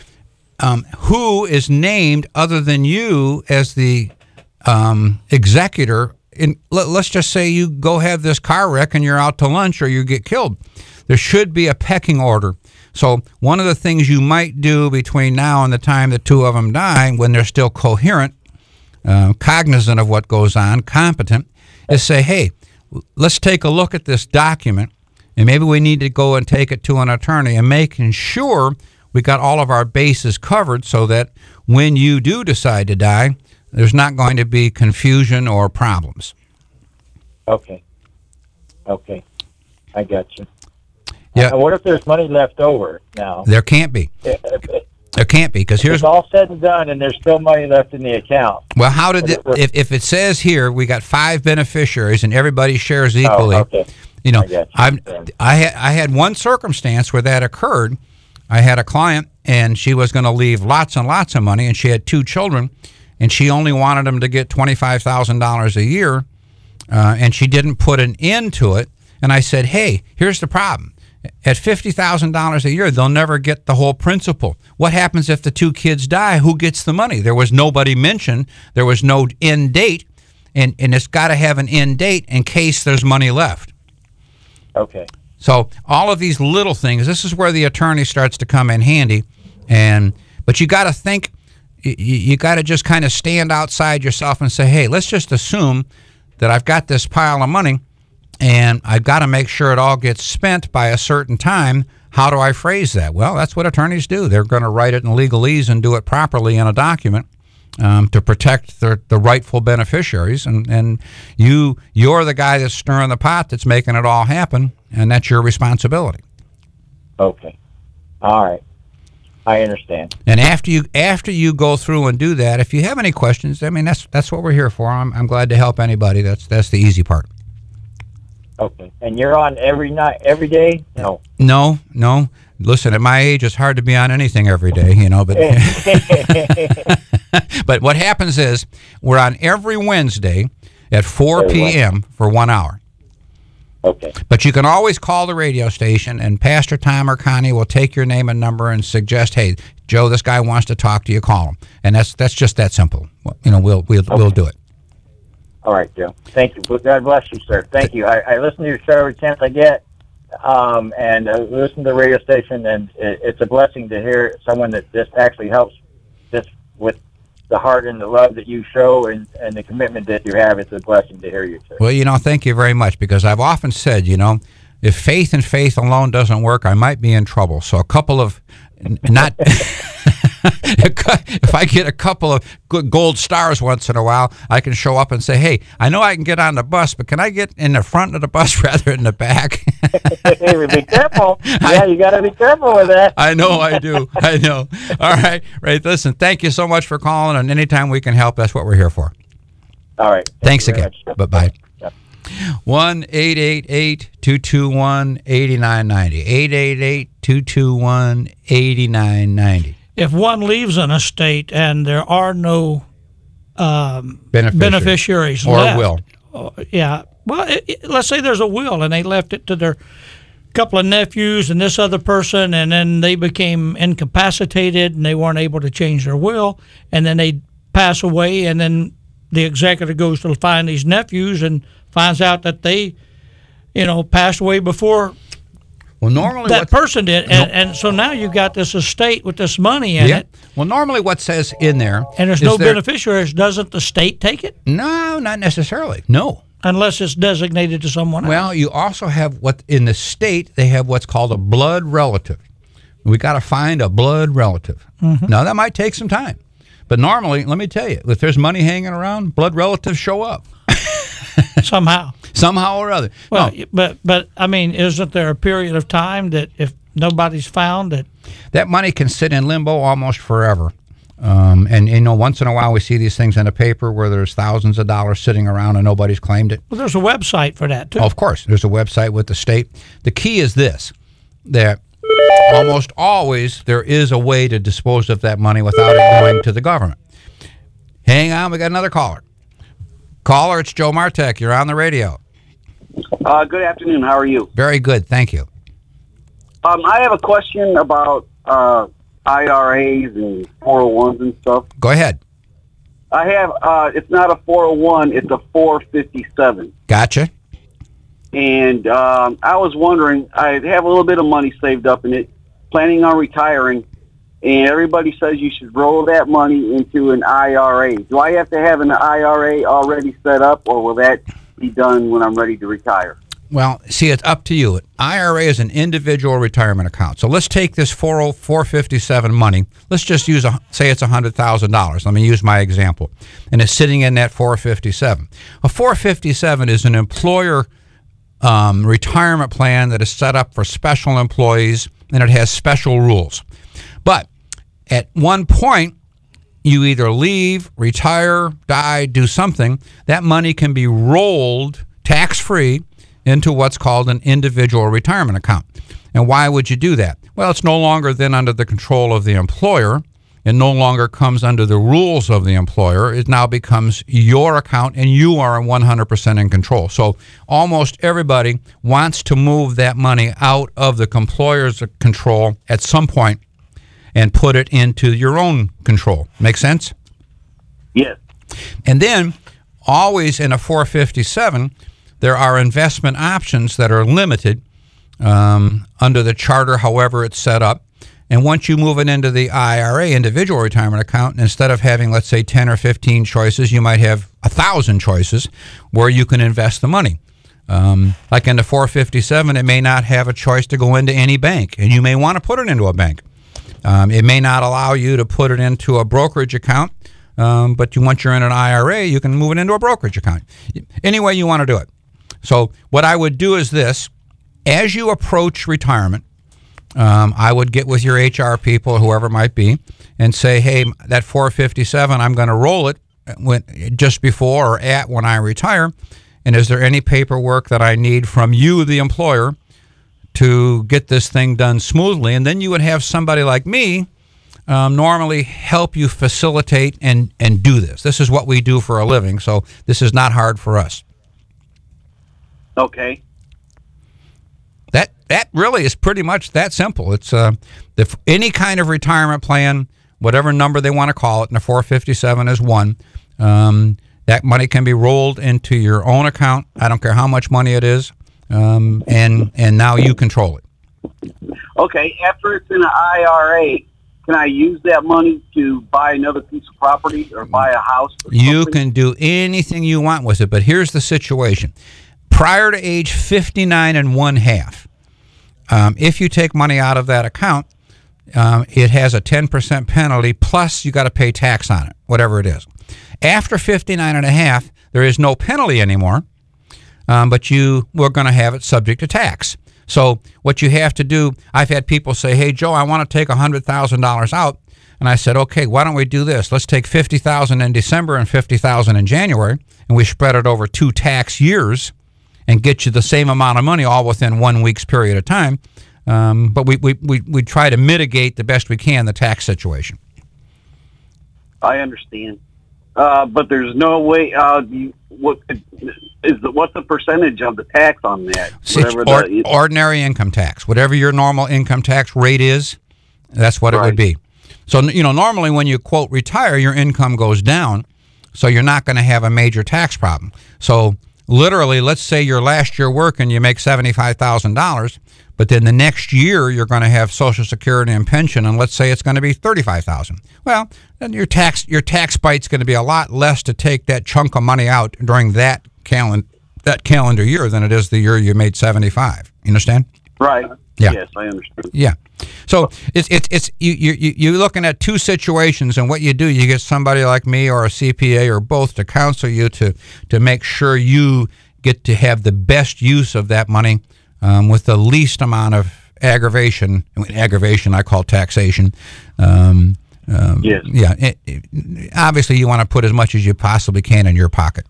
um, who is named other than you as the um, executor. In, let, let's just say you go have this car wreck and you're out to lunch or you get killed. There should be a pecking order. So one of the things you might do between now and the time the two of them die, when they're still coherent, uh, cognizant of what goes on, competent, is say, hey, let's take a look at this document, and maybe we need to go and take it to an attorney and making sure we got all of our bases covered so that when you do decide to die, there's not going to be confusion or problems. Okay. Okay. I got you. Yeah. Uh, what if there's money left over now? There can't be. If, if, There can't be, because if here's it's all said and done, and there's still money left in the account. well, how did it, if if it says here we got five beneficiaries and everybody shares equally? Oh, okay. You know, I got you. I'm I had I had one circumstance where that occurred. I had a client, and she was going to leave lots and lots of money, and she had two children, and she only wanted them to get twenty-five thousand dollars a year, uh, and she didn't put an end to it. And I said, hey, here's the problem. At fifty thousand dollars a year, they'll never get the whole principal. What happens if the two kids die? Who gets the money? There was nobody mentioned. There was no end date, and, and it's got to have an end date in case there's money left. Okay. So all of these little things, this is where the attorney starts to come in handy. And but you got to think, you, you got to just kind of stand outside yourself and say, hey, let's just assume that I've got this pile of money, and I've got to make sure it all gets spent by a certain time. How do I phrase that? Well, that's what attorneys do. They're going to write it in legalese and do it properly in a document um, to protect the, the rightful beneficiaries. And, and you, you're the guy that's stirring the pot that's making it all happen, and that's your responsibility. Okay. All right. I understand. And after you after you go through and do that, if you have any questions, I mean, that's that's what we're here for. I'm, I'm glad to help anybody. That's that's the easy part. Okay. And you're on every night, every day? No. No, no. Listen, at my age, it's hard to be on anything every day, you know. But but what happens is we're on every Wednesday at four p.m. for one hour. Okay. But you can always call the radio station, and Pastor Tom or Connie will take your name and number and suggest, "Hey, Joe, this guy wants to talk to you. Call him." And that's that's just that simple. You know, we'll we'll okay. we'll do it. All right, Joe. Thank you. God bless you, sir. Thank you. I, I listen to your show every chance I get. Um, and uh, listen to the radio station, and it, it's a blessing to hear someone that just actually helps just with the heart and the love that you show and, and the commitment that you have. It's a blessing to hear you, sir. Well, you know, thank you very much, because I've often said, you know, if faith and faith alone doesn't work, I might be in trouble. So a couple of not if I get a couple of good gold stars once in a while, I can show up and say, "Hey, I know I can get on the bus, but can I get in the front of the bus rather than the back?" Hey, be careful. Yeah, you got to be careful with that. I know I do. I know. All right. Right. Listen, thank you so much for calling, and anytime we can help, that's what we're here for. All right. Thank Thanks again. Bye-bye. one eight eight eight, two two one, eight nine nine zero. eight eight eight, two two one, eight nine nine zero. If one leaves an estate and there are no um, beneficiaries, beneficiaries or left, a will. Uh, yeah. Well, it, it, let's say there's a will and they left it to their couple of nephews and this other person, and then they became incapacitated and they weren't able to change their will, and then they pass away, and then the executor goes to find these nephews and finds out that they, you know, passed away before well, normally that what, person did. And, and so now you've got this estate with this money in yeah. it. Well, normally what says in there... And there's no there, beneficiaries. Doesn't the state take it? No, not necessarily. No. Unless it's designated to someone else. Well, you also have what, in the state, they have what's called a blood relative. We got to find a blood relative. Mm-hmm. Now, that might take some time. But normally, let me tell you, if there's money hanging around, blood relatives show up. Somehow. Somehow or other. Well, no. but, but, I mean, isn't there a period of time that if nobody's found that... That money can sit in limbo almost forever. Um, and, you know, once in a while we see these things in the paper where there's thousands of dollars sitting around and nobody's claimed it. Well, there's a website for that, too. Oh, of course. There's a website with the state. The key is this, that almost always there is a way to dispose of that money without it going to the government. Hang on, we got another caller. Caller, it's Joe Martek. You're on the radio. Uh, good afternoon. How are you? Very good. Thank you. Um, I have a question about uh, I R As and four oh ones and stuff. Go ahead. I have, uh, it's not a four oh one, it's a four fifty-seven. Gotcha. And um, I was wondering, I have a little bit of money saved up in it, planning on retiring, and everybody says you should roll that money into an I R A. Do I have to have an I R A already set up, or will that be done when I'm ready to retire? Well, see, it's up to you. An I R A is an individual retirement account. So let's take this four fifty-seven money. Let's just use, a, say it's one hundred thousand dollars. Let me use my example. And it's sitting in that four fifty-seven. A four fifty-seven is an employer um, retirement plan that is set up for special employees, and it has special rules. But at one point, you either leave, retire, die, do something, that money can be rolled tax-free into what's called an individual retirement account. And why would you do that? Well, it's no longer then under the control of the employer. It no longer comes under the rules of the employer. It now becomes your account, and you are one hundred percent in control. So almost everybody wants to move that money out of the employer's control at some point and put it into your own control. Make sense? Yes. And then, always in a four fifty-seven, there are investment options that are limited um, under the charter, however it's set up. And once you move it into the I R A, individual retirement account, instead of having, let's say, ten or fifteen choices, you might have one thousand choices where you can invest the money. Um, like in the four fifty-seven, it may not have a choice to go into any bank, and you may want to put it into a bank. Um, it may not allow you to put it into a brokerage account, um, but you, once you're in an I R A, you can move it into a brokerage account. Any way you want to do it. So what I would do is this. As you approach retirement, um, I would get with your H R people, whoever it might be, and say, hey, that four fifty-seven, I'm going to roll it when, just before or at when I retire, and is there any paperwork that I need from you, the employer, to get this thing done smoothly. And then you would have somebody like me um, normally help you facilitate and, and do this. This is what we do for a living, so this is not hard for us. Okay. That that really is pretty much that simple. It's uh, the, any kind of retirement plan, whatever number they want to call it, and the four fifty-seven is one. Um, that money can be rolled into your own account. I don't care how much money it is, um, and and now you control it. Okay. After it's in an I R A, can I use that money to buy another piece of property or buy a house? Or You something? can do anything you want with it, but here's the situation. Prior to age fifty-nine and one half, um, if you take money out of that account, um, it has a ten percent penalty, plus you got to pay tax on it, whatever it is. After fifty-nine and a half, there is no penalty anymore, um, but you we're going to have it subject to tax. So what you have to do, I've had people say, hey, Joe, I want to take one hundred thousand dollars out. And I said, okay, why don't we do this? Let's take fifty thousand dollars in December and fifty thousand dollars in January, and we spread it over two tax years and get you the same amount of money all within one week's period of time. Um, but we, we, we, we try to mitigate the best we can the tax situation. I understand. Uh, but there's no way. Uh, you, what is the what's the percentage of the tax on that? Whatever Or, the, ordinary income tax. Whatever your normal income tax rate is, that's what it Right. would be. So, you know, normally when you, quote, retire, your income goes down, so you're not going to have a major tax problem. So literally, let's say your last year working, you make seventy-five thousand dollars, but then the next year you're going to have Social Security and pension, and let's say it's going to be thirty-five thousand dollars. Well, then your tax your tax bite's going to be a lot less to take that chunk of money out during that calendar that calendar year than it is the year you made seventy-five. You understand? right. Yeah. Yes, I understand. Yeah. So it's it's it's you you you- you're looking at two situations, and what you do, you get somebody like me or a C P A or both to counsel you to to make sure you get to have the best use of that money um, with the least amount of aggravation. I mean, aggravation I call taxation. Um, um, Yes. Yeah. It, it- obviously, you want to put as much as you possibly can in your pocket.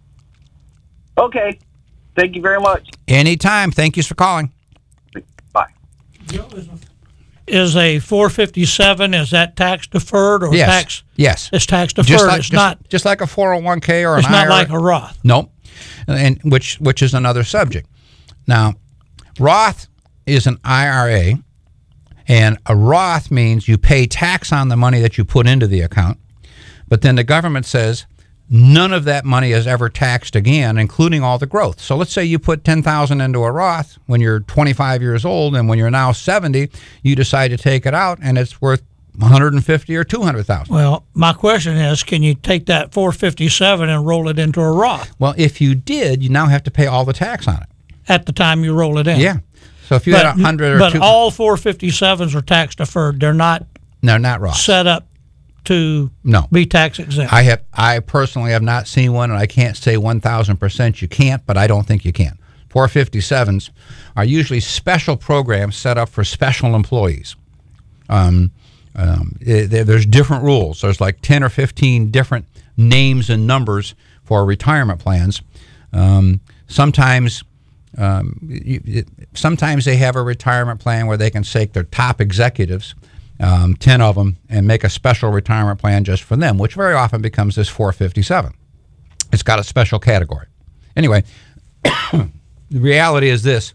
Okay. Thank you very much. Anytime. Thank you for calling. Bye. Is a four fifty-seven, is that tax deferred or Yes. tax? Yes. It's tax deferred. Just like, it's just, not. just like a four oh one k or an It's not I R A. like a Roth. Nope. And which which is another subject. Now, Roth is an I R A, and a Roth means you pay tax on the money that you put into the account, but then the government says none of that money is ever taxed again, including all the growth. So let's say you put ten thousand dollars into a Roth when you're twenty-five years old, and when you're now seventy, you decide to take it out, and it's worth one hundred fifty thousand dollars or two hundred thousand dollars. Well, my question is, can you take that four fifty-seven and roll it into a Roth Well, if you did, you now have to pay all the tax on it. at the time you roll it in? Yeah. So if you But, had a hundred or but two, all four fifty-sevens are tax deferred. They're not no, not Roth. set up to No. be tax exempt. I have. I personally have not seen one, and I can't say one thousand percent you can't, but I don't think you can. four fifty-sevens are usually special programs set up for special employees. Um, um, it, there- there's different rules. There's like ten or fifteen different names and numbers for retirement plans. Um, sometimes, um, you, it, sometimes they have a retirement plan where they can take their top executives, um, ten of them, and make a special retirement plan just for them, which very often becomes this four fifty-seven. It's got a special category. Anyway, the reality is this.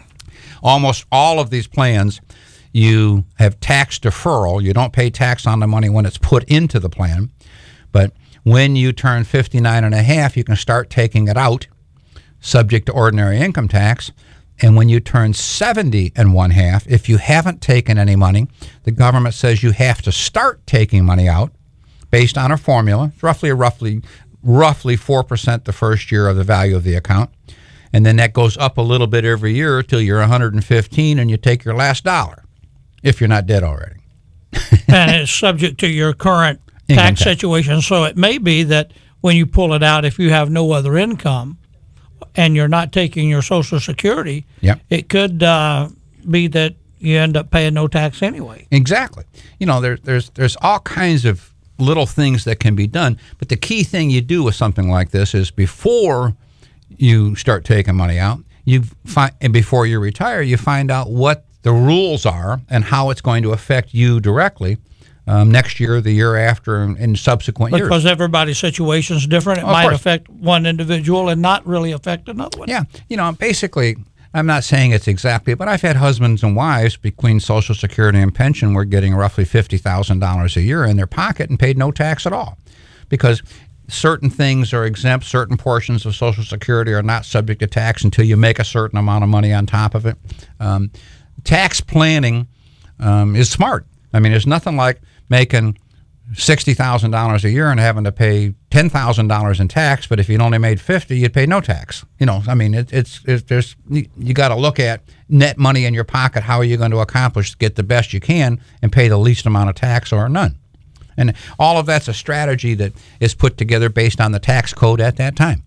Almost all of these plans, you have tax deferral. You don't pay tax on the money when it's put into the plan. But when you turn fifty-nine and a half, you can start taking it out, subject to ordinary income tax. And when you turn seventy and one half, if you haven't taken any money, the government says you have to start taking money out based on a formula. It's roughly, roughly, roughly four percent the first year of the value of the account. And then that goes up a little bit every year till you're one hundred fifteen and you take your last dollar, if you're not dead already. And it's subject to your current Income tax tax. situation. So it may be that when you pull it out, if you have no other income and you're not taking your Social Security, Yep. it could uh, be that you end up paying no tax anyway. Exactly. You know, there, there's there's all kinds of little things that can be done, but the key thing you do with something like this is before you start taking money out, you find, and before you retire, you find out what the rules are and how it's going to affect you directly um, next year, the year after, and in subsequent because years. Because everybody's situation is different. It Of might course. affect one individual and not really affect another one. Yeah, you know, basically, I'm not saying it's exactly, but I've had husbands and wives between Social Security and pension were getting roughly fifty thousand dollars a year in their pocket and paid no tax at all, because certain things are exempt, certain portions of Social Security are not subject to tax until you make a certain amount of money on top of it. Um, tax planning um, is smart. I mean, there's nothing like making sixty thousand dollars a year and having to pay ten thousand dollars in tax, but if you'd only made fifty, you'd pay no tax. You know, I mean, it, it's, it's there's you, you got to look at net money in your pocket. How are you going to accomplish to get the best you can and pay the least amount of tax or none? And all of that's a strategy that is put together based on the tax code at that time.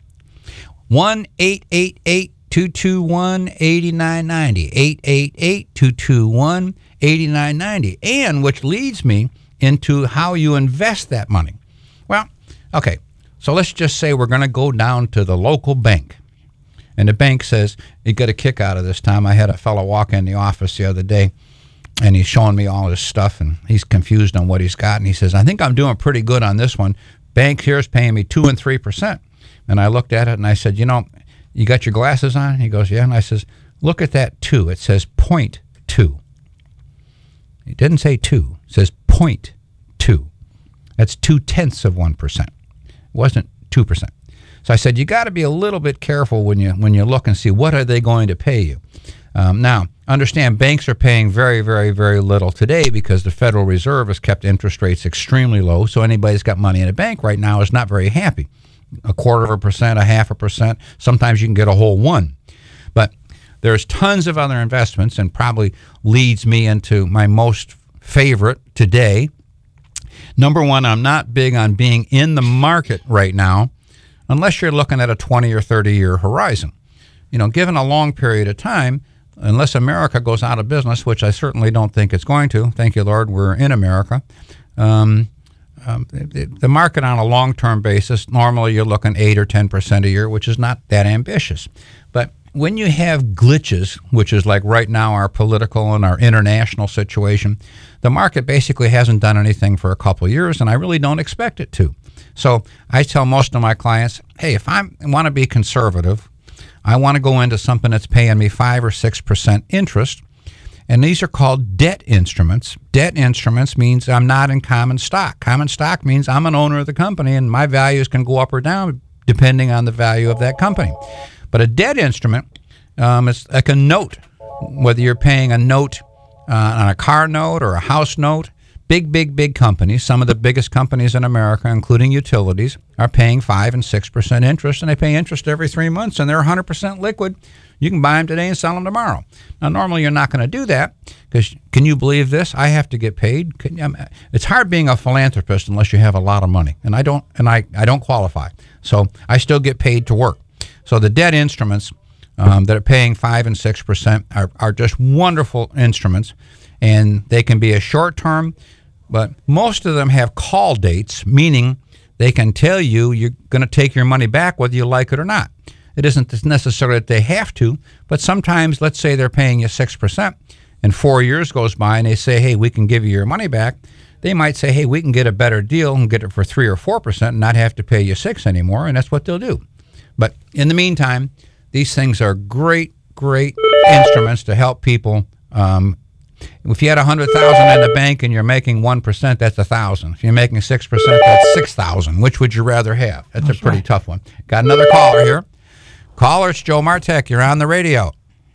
one eight eight eight, two two one, eight nine nine zero, eight eight eight, two two one, eight nine nine zero, and which leads me into how you invest that money. Well, okay, so let's just say we're going to go down to the local bank. And the bank says, you got a kick out of this, Tom. I had a fellow walk in the office the other day, and he's showing me all his stuff, and he's confused on what he's got. And he says, I think I'm doing pretty good on this one. Bank here is paying me two and three percent. And I looked at it, and I said, you know, you got your glasses on? He goes, yeah. And I says, look at that two. It says point two. It didn't say two. It says point two. That's two-tenths of one percent. It wasn't two percent. So I said, you got to be a little bit careful when you when you look and see what are they going to pay you. Um, now, understand banks are paying very, very, very little today because the Federal Reserve has kept interest rates extremely low, so anybody that's got money in a bank right now is not very happy. A quarter of a percent, a half a percent, sometimes you can get a whole one. But there's tons of other investments, and probably leads me into my most favorite today. Number one, I'm not big on being in the market right now unless you're looking at a twenty or thirty year horizon. You know, given a long period of time, unless America goes out of business, which I certainly don't think it's going to, thank you, Lord, we're in America, um, um, the, the market on a long-term basis, normally you're looking eight or ten percent a year, which is not that ambitious. But when you have glitches, which is like right now our political and our international situation, the market basically hasn't done anything for a couple of years, and I really don't expect it to. So I tell most of my clients, hey, if I want to be conservative, I want to go into something that's paying me five or six percent interest, and these are called debt instruments. Debt instruments means I'm not in common stock. Common stock means I'm an owner of the company, and my values can go up or down depending on the value of that company. But a debt instrument um, is like a note, whether you're paying a note uh, on a car note or a house note. Big, big, big companies, some of the biggest companies in America, including utilities, are paying five and six percent interest, and they pay interest every three months, and they're one hundred percent liquid. You can buy them today and sell them tomorrow. Now, normally you're not going to do that because, can you believe this? I have to get paid. Can, I mean, it's hard being a philanthropist unless you have a lot of money, and I don't, and I, I don't qualify. So I still get paid to work. So the debt instruments um, that are paying five and six percent are, are just wonderful instruments, and they can be a short term. But most of them have call dates, meaning they can tell you you're going to take your money back whether you like it or not. It isn't necessarily that they have to, but sometimes, let's say they're paying you six percent, and four years goes by and they say, hey, we can give you your money back. They might say, hey, we can get a better deal and get it for three or four percent and not have to pay you six anymore, and that's what they'll do. But in the meantime, these things are great, great instruments to help people. Um, If you had one hundred thousand dollars in the bank and you're making one percent, that's one thousand dollars. If you're making six percent, that's six thousand dollars. Which would you rather have? That's, that's a pretty right. tough one. Got another caller here. Caller, it's Joe Martek. You're on the radio.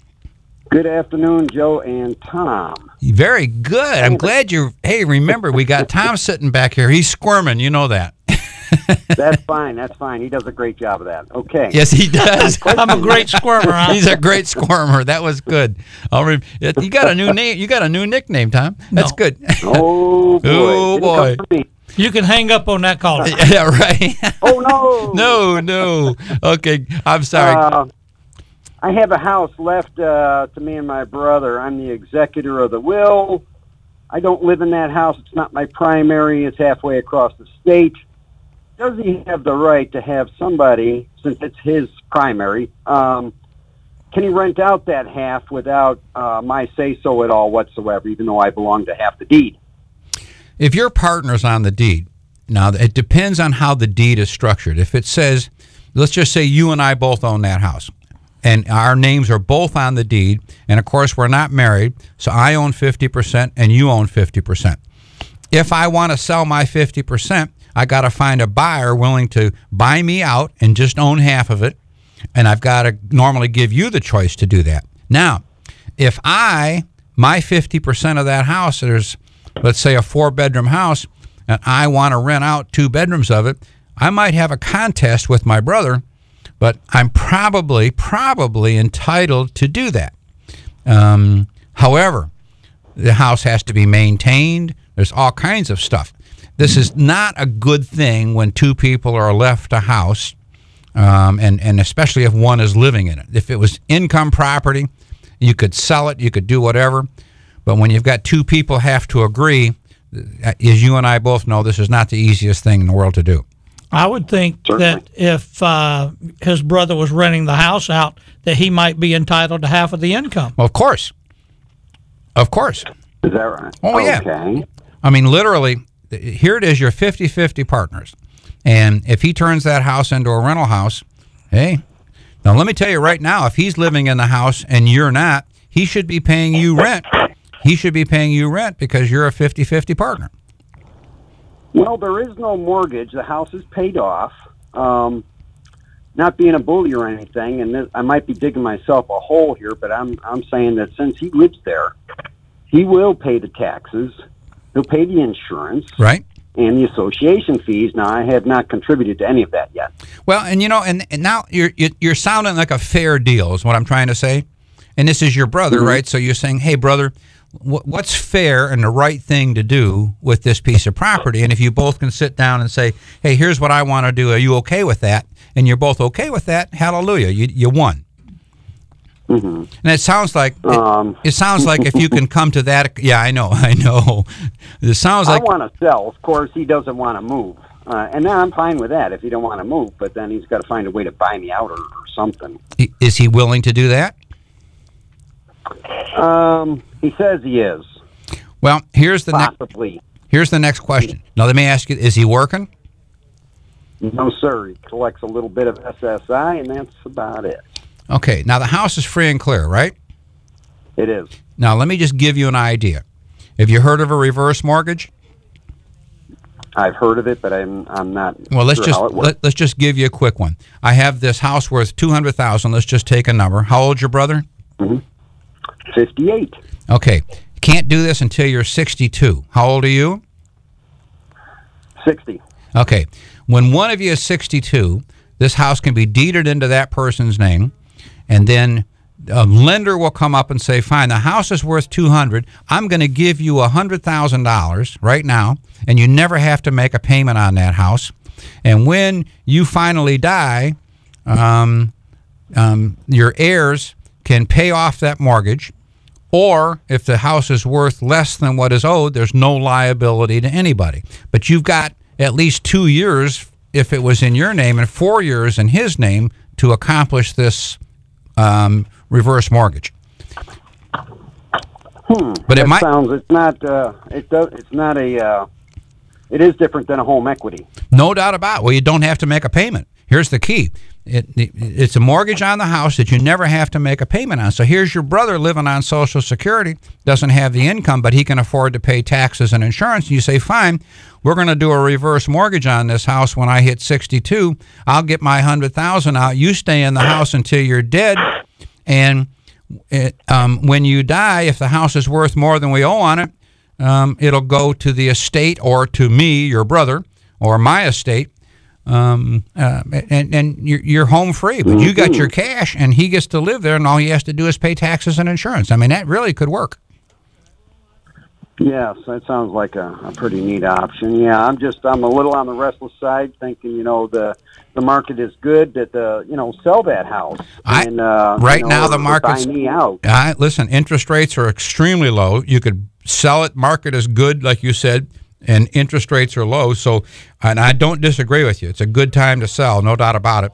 Good afternoon, Joe and Tom. Very good. I'm glad you're... Hey, remember, we got Tom sitting back here. He's squirming. You know that. That's fine. That's fine. He does a great job of that. Okay. Yes, he does. I'm a great squirmer. Huh? He's a great squirmer. That was good. I'll re- you got a new name. You got a new nickname, Tom. That's no. good. Oh boy. Oh boy. You can hang up on that caller. Yeah, right. Oh no. No, no. Okay, I'm sorry. Uh, I have a house left uh, to me and my brother. I'm the executor of the will. I don't live in that house. It's not my primary. It's halfway across the state. Does he have the right to have somebody, since it's his primary, um, can he rent out that half without uh, my say-so at all whatsoever, even though I belong to half the deed? If your partner's on the deed, now it depends on how the deed is structured. If it says, let's just say you and I both own that house, and our names are both on the deed, and of course we're not married, so I own fifty percent and you own fifty percent. If I want to sell my fifty percent, I got to find a buyer willing to buy me out and just own half of it, and I've got to normally give you the choice to do that. Now, if I, my fifty percent of that house, there's, let's say, a four-bedroom house, and I want to rent out two bedrooms of it, I might have a contest with my brother, but I'm probably, probably entitled to do that. Um, however, the house has to be maintained. There's all kinds of stuff. This is not a good thing when two people are left a house, um, and, and especially if one is living in it. If it was income property, you could sell it, you could do whatever. But when you've got two people have to agree, as you and I both know, this is not the easiest thing in the world to do. I would think Certainly. that if uh, his brother was renting the house out, that he might be entitled to half of the income. Well, of course. Of course. Is that right? Oh, yeah. Okay. I mean, literally, here it is, you're fifty-fifty partners. And if he turns that house into a rental house, hey, now let me tell you right now, if he's living in the house and you're not, he should be paying you rent. He should be paying you rent because you're a fifty-fifty partner. Well, there is no mortgage. The house is paid off. Um, not being a bully or anything, and this, I might be digging myself a hole here, but I'm I'm saying that since he lives there, he will pay the taxes. He'll pay the insurance. Right. And the association fees. Now, I have not contributed to any of that yet. Well, and you know, and, and now you're you're sounding like a fair deal is what I'm trying to say. And this is your brother, Mm-hmm. right? So you're saying, hey, brother, wh- what's fair and the right thing to do with this piece of property? And if you both can sit down and say, hey, here's what I want to do. Are you okay with that? And you're both okay with that. Hallelujah. You you won. Mm-hmm. And it sounds like it, Um. it sounds like if you can come to that. Yeah, I know, I know. It sounds like I want to sell. Of course, he doesn't want to move. Uh, and then I'm fine with that if he don't want to move, but then he's got to find a way to buy me out or, or something. is he willing to do that? Um, he says he is, Well, here's the next possibly. here's the next question. Now let me ask you: is he working? No, sir. He collects a little bit of S S I, and that's about it. Okay. Now the house is free and clear, right? It is. Now let me just give you an idea. Have you heard of a reverse mortgage? I've heard of it, but I'm I'm not Well, let's sure just how it works. let, let's just give you a quick one. I have this house worth two hundred thousand. Let's just take a number. How old's your brother? fifty-eight. Okay. Can't do this until you're sixty-two. How old are you? sixty. Okay. When one of you is sixty-two, this house can be deeded into that person's name, and then a lender will come up and say, fine, the house is worth two hundred. I'm going to give you one hundred thousand dollars right now, and you never have to make a payment on that house. And when you finally die, um, um, your heirs can pay off that mortgage, or if the house is worth less than what is owed, there's no liability to anybody. But you've got at least two years, if it was in your name, and four years in his name to accomplish this um, reverse mortgage. Hmm. But it that might sounds. It's not. Uh, it does. It's not a. Uh, it is different than a home equity. No doubt about it. Well, you don't have to make a payment. Here's the key. It, it, it's a mortgage on the house that you never have to make a payment on. So here's your brother living on Social Security, doesn't have the income, but he can afford to pay taxes and insurance. And you say, fine, we're going to do a reverse mortgage on this house when I hit sixty-two. I'll get my one hundred thousand dollars out. You stay in the house until you're dead. And it, um, when you die, if the house is worth more than we owe on it, um, it'll go to the estate or to me, your brother, or my estate. Um, uh, and, and you're, you're home free, but you got your cash and he gets to live there and all he has to do is pay taxes and insurance. I mean, that really could work. Yes, that sounds like a, a pretty neat option. Yeah, I'm just I'm a little on the restless side, thinking you know the the market is good that the you know sell that house. I, and, uh, right you know, now the or market's buy me out. Uh, listen, interest rates are extremely low. You could sell it. Market is good, like you said, and interest rates are low. So, and I don't disagree with you. It's a good time to sell, no doubt about it.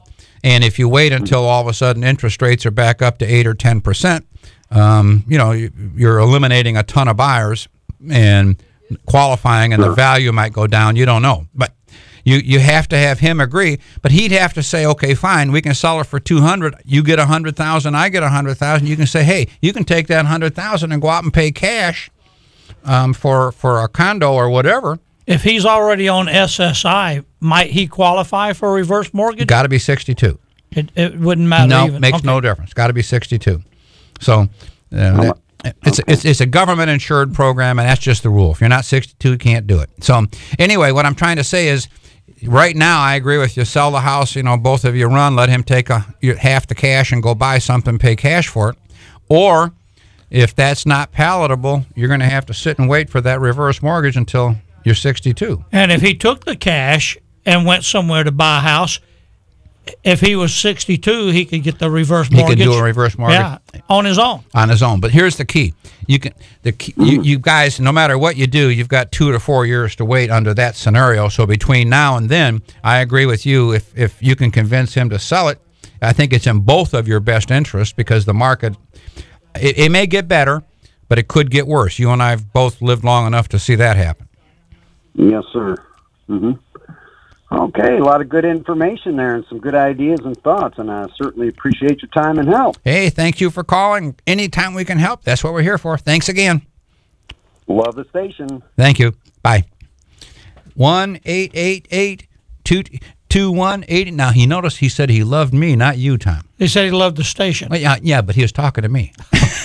And if you wait until all of a sudden interest rates are back up to eight or ten percent, um, you know, you- you're eliminating a ton of buyers and qualifying, and the value might go down. You don't know, but you you have to have him agree. But he'd have to say, okay, fine, we can sell it for two hundred. You get a hundred thousand, I get a hundred thousand. You can say, hey, you can take that hundred thousand and go out and pay cash um, for for a condo or whatever. If he's already on S S I, might he qualify for a reverse mortgage? Got to be sixty-two. It, it wouldn't matter. No, even. makes Okay. no difference. Got to be sixty-two. So uh, that, it's, it's it's a government insured program, and that's just the rule. If you're not sixty-two, you can't do it. So anyway, what I'm trying to say is, right now I agree with you. Sell the house. You know, both of you run. Let him take a your- half the cash and go buy something, pay cash for it. Or if that's not palatable, you're going to have to sit and wait for that reverse mortgage until you're sixty-two. And if he took the cash and went somewhere to buy a house, if he was sixty-two, he could get the reverse He mortgage. could do a reverse mortgage. Yeah, on his own. On his own. But here's the key: you can the key, you, you guys, no matter what you do, you've got two to four years to wait under that scenario. So between now and then, I agree with you. If if you can convince him to sell it, I think it's in both of your best interests, because the market it, it may get better, but it could get worse. You and I have both lived long enough to see that happen. Yes, sir. hmm Okay, a lot of good information there and some good ideas and thoughts, and I certainly appreciate your time and help. Hey, thank you for calling. Anytime we can help, that's what we're here for. Thanks again. Love the station. Thank you. Bye. one eight eight eight two two one eight. Now, he noticed he said he loved me, not you, Tom. He said he loved the station. Well, yeah, yeah, but he was talking to me.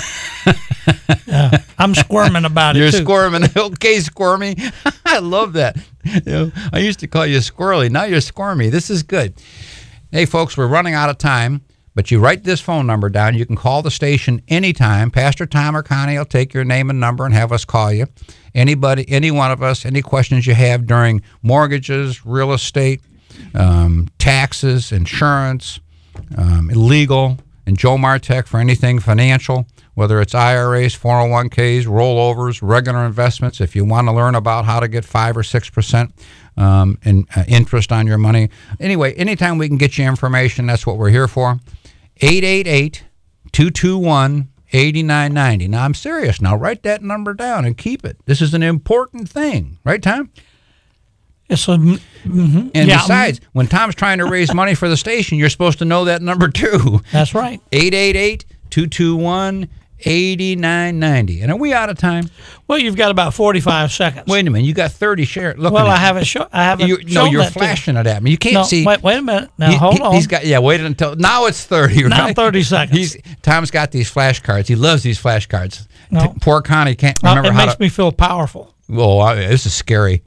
I'm squirming about it, You're too. squirming. Okay, squirmy. I love that. You know, I used to call you squirrely. Now you're squirmy. This is good. Hey, folks, we're running out of time, but you write this phone number down. You can call the station anytime. Pastor Tom or Connie will take your name and number and have us call you. Anybody, any one of us, any questions you have during mortgages, real estate, um, taxes, insurance, um, illegal, and Joe Martek for anything financial, whether it's I R As, four oh one Ks, rollovers, regular investments. If you want to learn about how to get five or six percent um, in uh, interest on your money. Anyway, anytime we can get you information, that's what we're here for. eight eight eight, two two one, eight nine nine zero. Now, I'm serious. Now, write that number down and keep it. This is an important thing. Right, Tom? It's a, mm-hmm. And yeah, besides, when Tom's trying to raise money for the station, you're supposed to know that number too. That's right. eight eight eight, two two one, eight nine nine zero. And are we out of time? Well, you've got about forty-five seconds. Wait a minute. You got thirty shares. Look well, at I it. haven't shown. I haven't. You, no, shown you're that to you. flashing it at me. You can't No, see. wait, wait a minute. Now He- hold he, on. He's got. Yeah, wait until now. It's thirty. Now Right? thirty seconds. He's Tom's got these flashcards. He loves these flashcards. No. T- Poor Connie can't Uh, remember it how makes to. me feel powerful. Well, I- this is scary.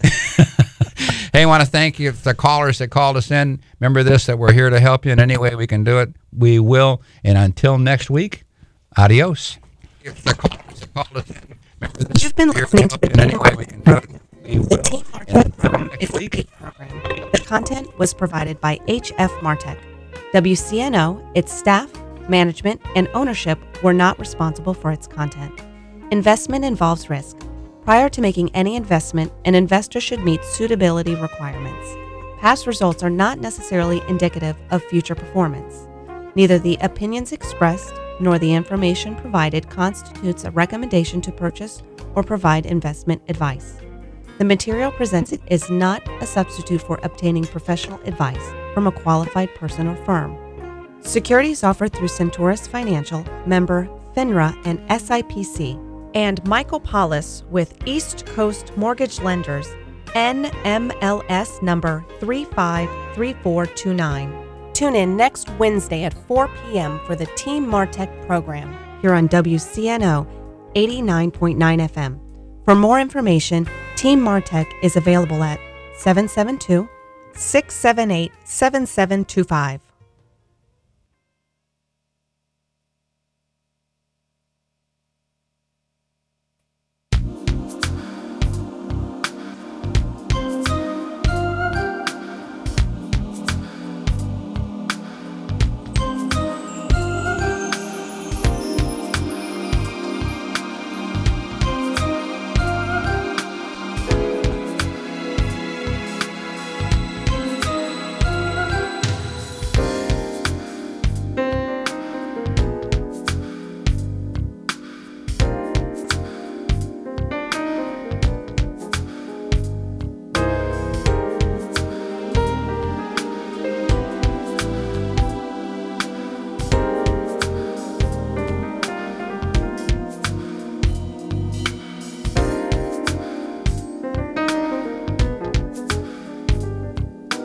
Hey, I want to thank you for the callers that called us in. Remember this, that we're here to help you in any way we can do it. We will. And until next week, adios. If the callers that called us in, remember this, You've been we're here listening to to help you in any way we can do it. We will. The Team And Martech until program next is a week. paid program. The content was provided by H F Martech. W C N O, its staff, management, and ownership were not responsible for its content. Investment involves risk. Prior to making any investment, an investor should meet suitability requirements. Past results are not necessarily indicative of future performance. Neither the opinions expressed nor the information provided constitutes a recommendation to purchase or provide investment advice. The material presented is not a substitute for obtaining professional advice from a qualified person or firm. Securities offered through Centaurus Financial, member FINRA and S I P C, and Michael Paulus with East Coast Mortgage Lenders, N M L S number three five three four two nine. Tune in next Wednesday at four p.m. for the Team Martech program here on W C N O eighty-nine point nine F M. For more information, Team Martech is available at seven seven two, six seven eight, seven seven two five.